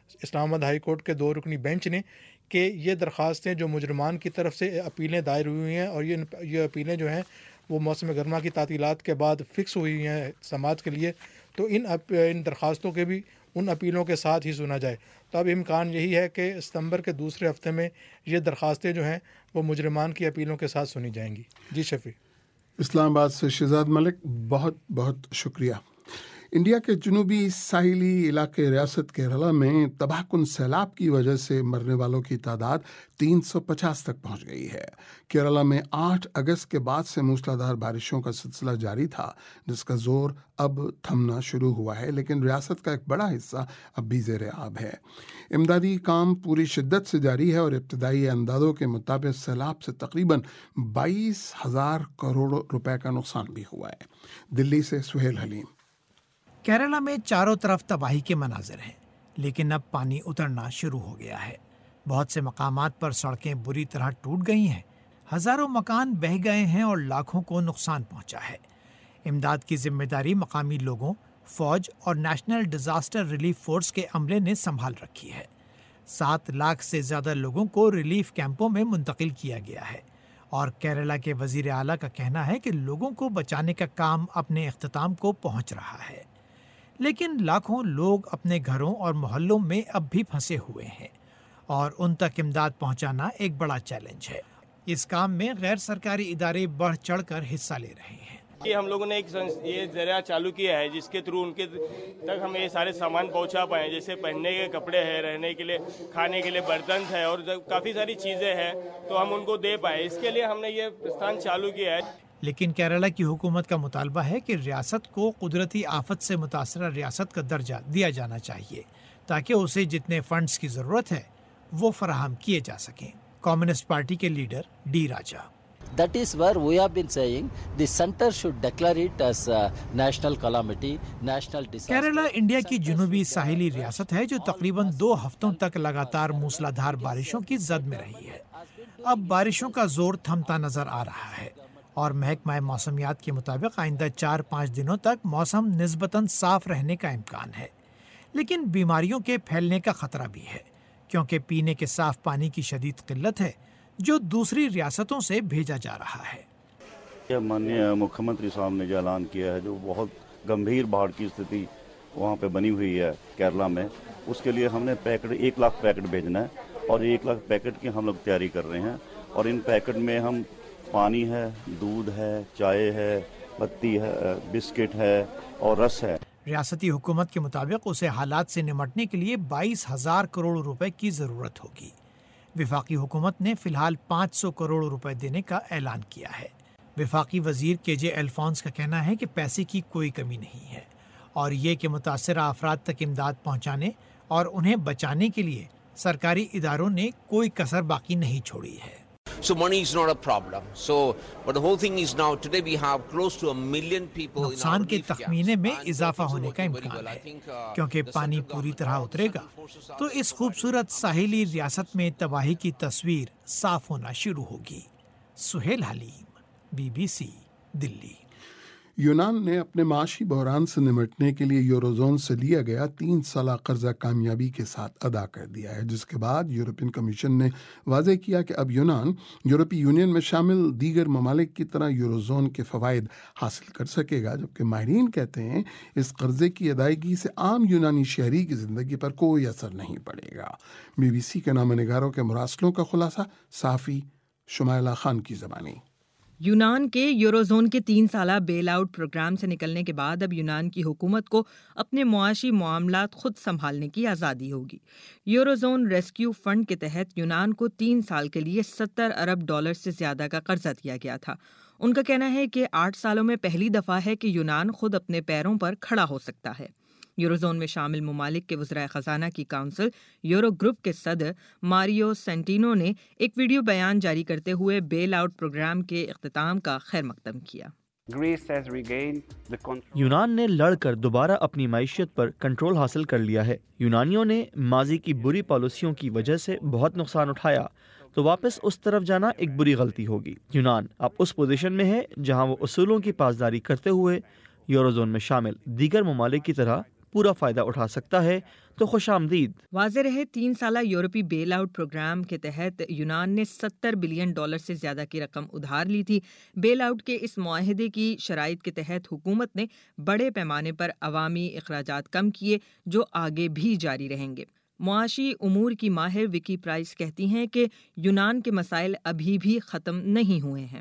اسلام آباد ہائی کورٹ کے دو رکنی بینچ نے کہ یہ درخواستیں جو مجرمان کی طرف سے اپیلیں دائر ہوئی ہیں اور یہ یہ اپیلیں جو ہیں وہ موسم گرما کی تعطیلات کے بعد فکس ہوئی ہیں سماعت کے لیے، تو ان ان درخواستوں کے بھی ان اپیلوں کے ساتھ ہی سنا جائے۔ تو اب امکان یہی ہے کہ ستمبر کے دوسرے ہفتے میں یہ درخواستیں جو ہیں وہ مجرمان کی اپیلوں کے ساتھ سنی جائیں گی۔ جی شفیع۔ اسلام آباد سے شہزاد ملک، بہت بہت شکریہ۔ انڈیا کے جنوبی ساحلی علاقے ریاست کیرلا میں تباہ کن سیلاب کی وجہ سے مرنے والوں کی تعداد تین سو پچاس تک پہنچ گئی ہے۔ کیرلا میں آٹھ اگست کے بعد سے موسلادھار بارشوں کا سلسلہ جاری تھا، جس کا زور اب تھمنا شروع ہوا ہے، لیکن ریاست کا ایک بڑا حصہ اب بھی زیر آب ہے۔ امدادی کام پوری شدت سے جاری ہے اور ابتدائی اندازوں کے مطابق سیلاب سے تقریباً بائیس ہزار کروڑ روپے کا نقصان بھی ہوا ہے۔ دلی سے سہیل حلیم۔ کیرلا میں چاروں طرف تباہی کے مناظر ہیں، لیکن اب پانی اترنا شروع ہو گیا ہے۔ بہت سے مقامات پر سڑکیں بری طرح ٹوٹ گئی ہیں، ہزاروں مکان بہہ گئے ہیں اور لاکھوں کو نقصان پہنچا ہے۔ امداد کی ذمہ داری مقامی لوگوں، فوج اور نیشنل ڈیزاسٹر ریلیف فورس کے عملے نے سنبھال رکھی ہے۔ سات لاکھ سے زیادہ لوگوں کو ریلیف کیمپوں میں منتقل کیا گیا ہے، اور کیرلا کے وزیر اعلیٰ کا کہنا ہے کہ لوگوں کو بچانے کا کام اپنے اختتام کو پہنچ رہا ہے، لیکن لاکھوں لوگ اپنے گھروں اور محلوں میں اب بھی پھنسے ہوئے ہیں اور ان تک امداد پہنچانا ایک بڑا چیلنج ہے۔ اس کام میں غیر سرکاری ادارے بڑھ چڑھ کر حصہ لے رہے ہیں۔ یہ ہم لوگوں نے ایک یہ ذریعہ چالو کیا ہے جس کے تھرو ان کے تک ہم یہ سارے سامان پہنچا پائیں، جیسے پہننے کے کپڑے ہیں، رہنے کے لیے، کھانے کے لیے برتن ہے اور کافی ساری چیزیں ہیں، تو ہم ان کو دے پائیں۔ اس کے لیے ہم نے یہ پرستان چالو کیا ہے۔ لیکن کیرلا کی حکومت کا مطالبہ ہے کہ ریاست کو قدرتی آفت سے متاثرہ ریاست کا درجہ دیا جانا چاہیے تاکہ اسے جتنے فنڈز کی ضرورت ہے وہ فراہم کیے جا سکیں۔ کمیونسٹ پارٹی کے leader D Raja. That is where we have been saying the center should declare it as a national calamity, national disaster. Kerala India کی جنوبی ساحلی ریاست ہے جو تقریباً دو ہفتوں تک لگاتار موسلادھار بارشوں کی زد میں رہی ہے۔ اب بارشوں کا زور تھمتا نظر آ رہا ہے اور محکمہ موسمیات کے مطابق آئندہ چار پانچ دنوں تک موسم نسبتاً صاف رہنے کا امکان ہے، لیکن بیماریوں کے پھیلنے کا خطرہ بھی ہے کیونکہ پینے کے صاف پانی کی شدید قلت ہے جو دوسری ریاستوں سے بھیجا جا رہا ہے۔ یہ مانیہ مکھیہ منتری صاحب نے جو اعلان کیا ہے، جو بہت گمبھیر باڑھ کی استھتی وہاں پہ بنی ہوئی ہے کیرلا میں، اس کے لیے ہم نے پیکٹ ایک لاکھ پیکٹ بھیجنا ہے اور ایک لاکھ پیکٹ کی ہم لوگ تیاری کر رہے ہیں، اور ان پیکٹ میں ہم پانی ہے، دودھ ہے، چائے ہے، بتی ہے، بسکٹ ہے اور رس ہے۔ ریاستی حکومت کے مطابق اسے حالات سے نمٹنے کے لیے بائیس ہزار کروڑ روپے کی ضرورت ہوگی۔ وفاقی حکومت نے فی الحال پانچ سو کروڑ روپے دینے کا اعلان کیا ہے۔ وفاقی وزیر کے جے الفونس کا کہنا ہے کہ پیسے کی کوئی کمی نہیں ہے اور یہ کہ متاثرہ افراد تک امداد پہنچانے اور انہیں بچانے کے لیے سرکاری اداروں نے کوئی کسر باقی نہیں چھوڑی ہے۔ So money is not a problem. So, but the whole thing is now today we have close to a million people. نقصان کے تخمینے میں اضافہ ہونے کا امکان ہے کیونکہ پانی پوری طرح اترے گا تو اس خوبصورت ساحلی ریاست میں تباہی کی تصویر صاف ہونا شروع ہوگی۔ Sohail Haleem, B B C, Delhi. یونان نے اپنے معاشی بحران سے نمٹنے کے لیے یوروزون سے لیا گیا تین سالہ قرضہ کامیابی کے ساتھ ادا کر دیا ہے، جس کے بعد یورپین کمیشن نے واضح کیا کہ اب یونان یورپی یونین میں شامل دیگر ممالک کی طرح یوروزون کے فوائد حاصل کر سکے گا، جبکہ ماہرین کہتے ہیں اس قرضے کی ادائیگی سے عام یونانی شہری کی زندگی پر کوئی اثر نہیں پڑے گا۔ بی بی سی کے نامہ نگاروں کے مراسلوں کا خلاصہ، صحافی شمائلہ خان کی زبانی۔ یونان کے یوروزون کے تین سالہ بیل آؤٹ پروگرام سے نکلنے کے بعد اب یونان کی حکومت کو اپنے معاشی معاملات خود سنبھالنے کی آزادی ہوگی۔ یوروزون ریسکیو فنڈ کے تحت یونان کو تین سال کے لیے ستر ارب ڈالر سے زیادہ کا قرضہ دیا گیا تھا۔ ان کا کہنا ہے کہ آٹھ سالوں میں پہلی دفعہ ہے کہ یونان خود اپنے پیروں پر کھڑا ہو سکتا ہے۔ یوروزون میں شامل ممالک کے وزرائے خزانہ کی کونسل یورو گروپ کے صدر ماریو سینٹینو نے ایک ویڈیو بیان جاری کرتے ہوئے بیل آؤٹ پروگرام کے اختتام کا خیر مقدم کیا۔ یونان نے لڑ کر دوبارہ اپنی معیشت پر کنٹرول حاصل کر لیا ہے۔ یونانیوں نے ماضی کی بری پالیسیوں کی وجہ سے بہت نقصان اٹھایا، تو واپس اس طرف جانا ایک بری غلطی ہوگی۔ یونان اب اس پوزیشن میں ہے جہاں وہ اصولوں کی پاسداری کرتے ہوئے یوروزون میں شامل دیگر ممالک کی طرح پورا فائدہ اٹھا سکتا ہے تو خوش آمدید۔ واضح رہے تین سالہ یورپی بیل آؤٹ پروگرام کے تحت یونان نے ستر بلین ڈالر سے زیادہ کی رقم ادھار لی تھی۔ بیل آؤٹ کے اس معاہدے کی شرائط کے تحت حکومت نے بڑے پیمانے پر عوامی اخراجات کم کیے جو آگے بھی جاری رہیں گے۔ معاشی امور کی ماہر وکی پرائس کہتی ہیں کہ یونان کے مسائل ابھی بھی ختم نہیں ہوئے ہیں۔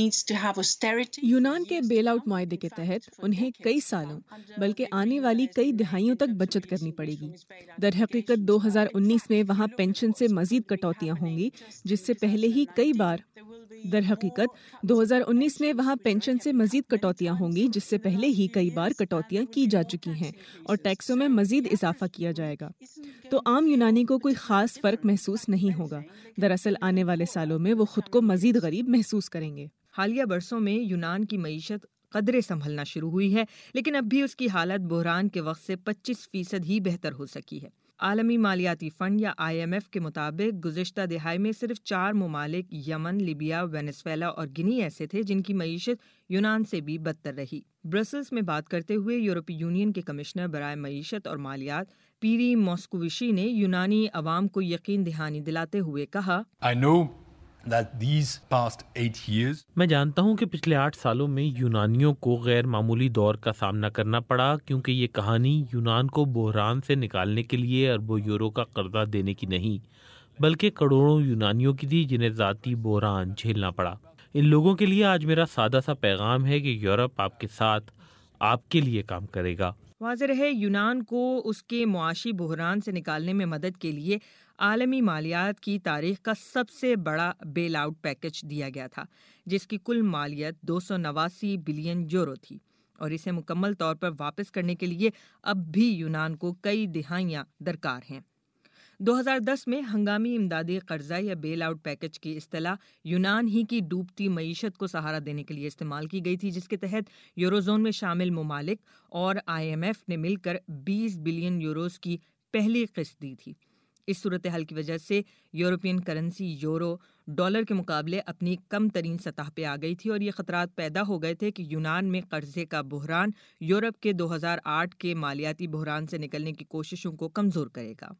یونان کے بیل آؤٹ معاہدے کے تحت انہیں کئی سالوں بلکہ آنے والی کئی دہائیوں تک بچت کرنی پڑے گی۔ در حقیقت دو ہزار انیس میں وہاں پینشن سے مزید کٹوتیاں ہوں گی جس سے پہلے ہی کئی بار در حقیقت دو ہزار انیس میں وہاں پینشن سے مزید کٹوتیاں ہوں گی جس سے پہلے ہی کئی بار کٹوتیاں کی جا چکی ہیں اور ٹیکسوں میں مزید اضافہ کیا جائے گا، تو عام یونانی کو کوئی خاص فرق محسوس نہیں ہوگا۔ دراصل آنے والے سالوں میں وہ خود کو مزید غریب محسوس کریں گے۔ حالیہ برسوں میں یونان کی معیشت قدرے سنبھلنا شروع ہوئی ہے، لیکن اب بھی اس کی حالت بحران کے وقت سے پچیس فیصد ہی بہتر ہو سکی ہے۔ عالمی مالیاتی فنڈ یا آئی ایم ایف کے مطابق گزشتہ دہائی میں صرف چار ممالک یمن، لیبیا، وینزویلا اور گنی ایسے تھے جن کی معیشت یونان سے بھی بدتر رہی۔ برسلز میں بات کرتے ہوئے یورپی یونین کے کمشنر برائے معیشت اور مالیات پیری موسکویشی نے یونانی عوام کو یقین دہانی دلاتے ہوئے کہا، I know that these past eight years میں جانتا ہوں کہ پچھلے آٹھ سالوں میں یونانیوں کو غیر معمولی دور کا سامنا کرنا پڑا، کیونکہ یہ کہانی یونان کو بحران سے نکالنے کے لیے اربوں یورو کا قرضہ دینے کی نہیں بلکہ کروڑوں یونانیوں کی تھی جنہیں ذاتی بحران جھیلنا پڑا۔ ان لوگوں کے لیے آج میرا سادہ سا پیغام ہے کہ یورپ آپ کے ساتھ آپ کے لیے کام کرے گا۔ واضح رہے یونان کو اس کے معاشی بحران سے نکالنے میں مدد کے لیے عالمی مالیات کی تاریخ کا سب سے بڑا بیل آؤٹ پیکج دیا گیا تھا جس کی کل مالیت دو سو نواسی بلین یورو تھی، اور اسے مکمل طور پر واپس کرنے کے لیے اب بھی یونان کو کئی دہائیاں درکار ہیں۔ دو ہزار دس میں ہنگامی امدادی قرضہ یا بیل آؤٹ پیکج کی اصطلاح یونان ہی کی ڈوبتی معیشت کو سہارا دینے کے لیے استعمال کی گئی تھی، جس کے تحت یوروزون میں شامل ممالک اور آئی ایم ایف نے مل کر بیس بلین یوروز کی پہلی قسط دی تھی۔ اس صورتحال کی وجہ سے یورپین کرنسی یورو ڈالر کے مقابلے اپنی کم ترین سطح پہ آ گئی تھی، اور یہ خطرات پیدا ہو گئے تھے کہ یونان میں قرضے کا بحران یورپ کے دو ہزار آٹھ کے مالیاتی بحران سے نکلنے کی کوششوں کو کمزور کرے گا۔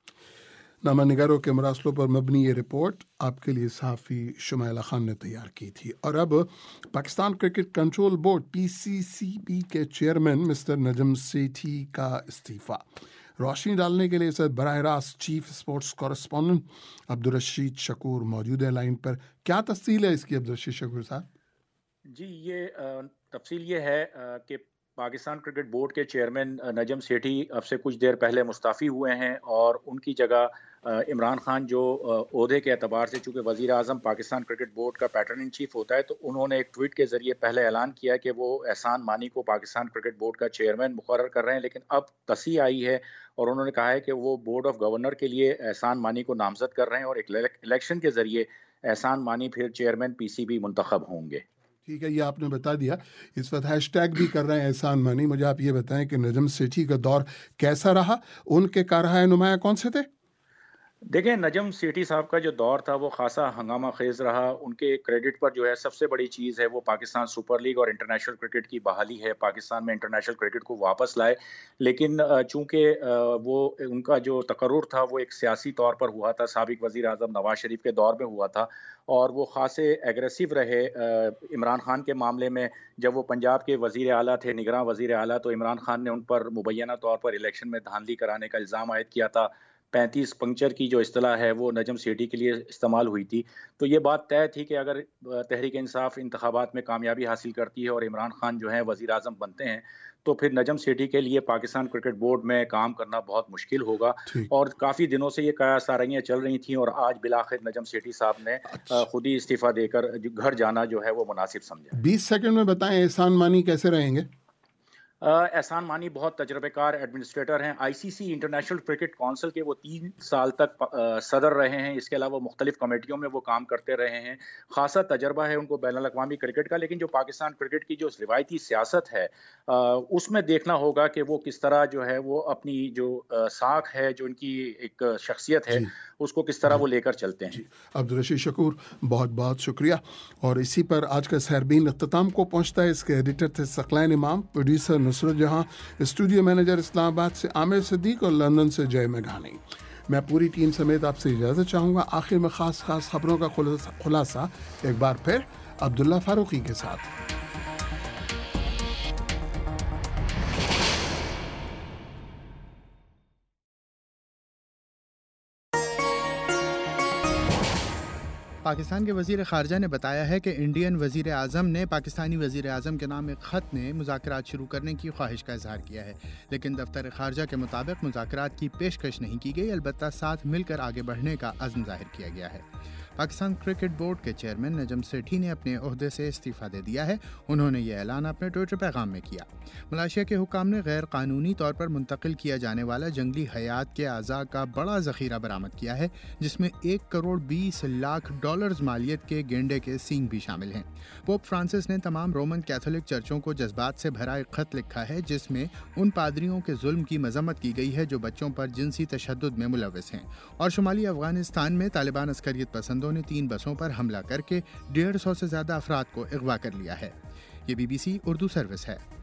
نامہ نگاروں کے مراسلوں پر مبنی یہ رپورٹ آپ کے لیے صحافی شمائلہ خان نے تیار کی تھی۔ اور اب Pakistan cricket control board P C C B کے چیئرمین مسٹر نجم سیٹھی کا استعفیٰ۔ روشنی ڈالنے کے لیے سر براہ راست chief sports correspondent Abdul Rashid Shakoor موجود ہے لائن پر۔ کیا تفصیل ہے اس کی عبدالرشید شکور صاحب؟ جی، یہ تفصیل یہ ہے کہ پاکستان کرکٹ بورڈ کے چیئرمین نجم سیٹھی اب سے کچھ دیر پہلے مستعفی ہوئے ہیں، اور ان کی جگہ عمران خان جو عہدے کے اعتبار سے چونکہ وزیر اعظم پاکستان کرکٹ بورڈ کا پیٹرن ان چیف ہوتا ہے، تو انہوں نے ایک ٹویٹ کے ذریعے پہلے اعلان کیا کہ وہ احسان مانی کو پاکستان کرکٹ بورڈ کا چیئرمین مقرر کر رہے ہیں، لیکن اب تصحیح آئی ہے اور انہوں نے کہا ہے کہ وہ بورڈ آف گورنر کے لیے احسان مانی کو نامزد کر رہے ہیں، اور ایک الیکشن کے ذریعے احسان مانی پھر چیئرمین پی سی بی منتخب ہوں گے۔ ٹھیک ہے، یہ آپ نے بتا دیا۔ اس وقت ہیش ٹیگ بھی کر رہے ہیں احسان مانی۔ مجھے آپ یہ بتائیں کہ نجم سیٹھی کا دور کیسا رہا؟ ان کے کاررہائے نمایاں کون سے تھے؟ دیکھیں، نجم سیٹھی صاحب کا جو دور تھا وہ خاصا ہنگامہ خیز رہا۔ ان کے کریڈٹ پر جو ہے سب سے بڑی چیز ہے وہ پاکستان سپر لیگ اور انٹرنیشنل کرکٹ کی بحالی ہے، پاکستان میں انٹرنیشنل کرکٹ کو واپس لائے۔ لیکن چونکہ وہ ان کا جو تقرر تھا وہ ایک سیاسی طور پر ہوا تھا، سابق وزیر اعظم نواز شریف کے دور میں ہوا تھا، اور وہ خاصے ایگریسو رہے عمران خان کے معاملے میں۔ جب وہ پنجاب کے وزیر اعلیٰ تھے، نگراں وزیر اعلیٰ، تو عمران خان نے ان پر مبینہ طور پر الیکشن میں دھاندلی کرانے کا الزام عائد کیا تھا۔ پینتیس پنکچر کی جو اصطلاح ہے وہ نجم سیٹھی کے لیے استعمال ہوئی تھی۔ تو یہ بات طے تھی کہ اگر تحریک انصاف انتخابات میں کامیابی حاصل کرتی ہے اور عمران خان جو ہیں وزیر اعظم بنتے ہیں، تو پھر نجم سیٹھی کے لیے پاکستان کرکٹ بورڈ میں کام کرنا بہت مشکل ہوگا، اور کافی دنوں سے یہ قیاس آرائیاں چل رہی تھیں، اور آج بالآخر نجم سیٹھی صاحب نے خود ہی استعفیٰ دے کر گھر جانا جو ہے وہ مناسب سمجھا۔ بیس سیکنڈ میں بتائیں احسان مانی کیسے رہیں گے؟ احسان مانی بہت تجربہ کار ایڈمنسٹریٹر ہیں، I C C international cricket council کے وہ تین سال تک صدر رہے ہیں، اس کے علاوہ مختلف کمیٹیوں میں وہ کام کرتے رہے ہیں، خاصا تجربہ ہے ان کو بین الاقوامی کرکٹ کا۔ لیکن جو پاکستان کرکٹ کی جو روایتی سیاست ہے اس میں دیکھنا ہوگا کہ وہ کس طرح جو ہے وہ اپنی جو ساکھ ہے، جو ان کی ایک شخصیت ہے، اس کو کس طرح وہ لے کر چلتے ہیں۔ عبدالرشید شکور، بہت بہت شکریہ۔ اور اسی پر آج کا سحربین اختتام کو پہنچتا ہے۔ اس کے ایڈیٹر تھے ثقلین امام، پروڈیوسر नुसरत जहां, स्टूडियो मैनेजर इस्लामाबाद से आमिर सिद्दीक और लंदन से जय मेघानी। मैं पूरी टीम समेत आपसे इजाज़त चाहूँगा। आखिर में ख़ास ख़ास खबरों का खुलासा एक बार फिर अब्दुल्ला फारूकी के साथ। पाकिस्तान के वज़ीर ख़ारजा ने बताया है कि इंडियन वज़ीर आज़म ने पाकिस्तानी वज़ीर आज़म के नाम एक ख़त ने मुज़ाकरात शुरू करने की ख्वाहिश का इज़हार किया है, लेकिन दफ्तर ख़ारजा के मुताबिक मुज़ाकरात की पेशकश नहीं की गई, अलबत्ता साथ मिलकर आगे बढ़ने का अज़्म ज़ाहिर किया गया है। पाकिस्तान क्रिकेट बोर्ड के चेयरमैन नजम सेठी ने अपने ओहदे से इस्तीफ़ा दे दिया है। उन्होंने ये ऐलान अपने ट्विटर पैगाम में किया। मलेशिया के हुकाम ने गैर कानूनी तौर पर मुंतकिल किया जाने वाला जंगली हयात के अज़ा का बड़ा ज़ख़ीरा बरामद किया है, जिसमें एक करोड़ बीस लाख डॉलर्स मालियत के गेंडे के सींग भी शामिल हैं। पोप फ्रांसिस ने तमाम रोमन कैथोलिक चर्चों को जज्बात से भरा एक ख़त लिखा है, जिसमें उन पादरियों के जुल्म की मजम्मत की गई है जो बच्चों पर जिनसी तशद्दुद में मुलव्वस हैं। और शुमाली अफगानिस्तान में तालिबान अस्करियत पसंदों ने तीन बसों पर हमला करके डेढ़ सौ से ज्यादा अफराद को अगवा कर लिया है। ये बीबीसी उर्दू सर्विस है।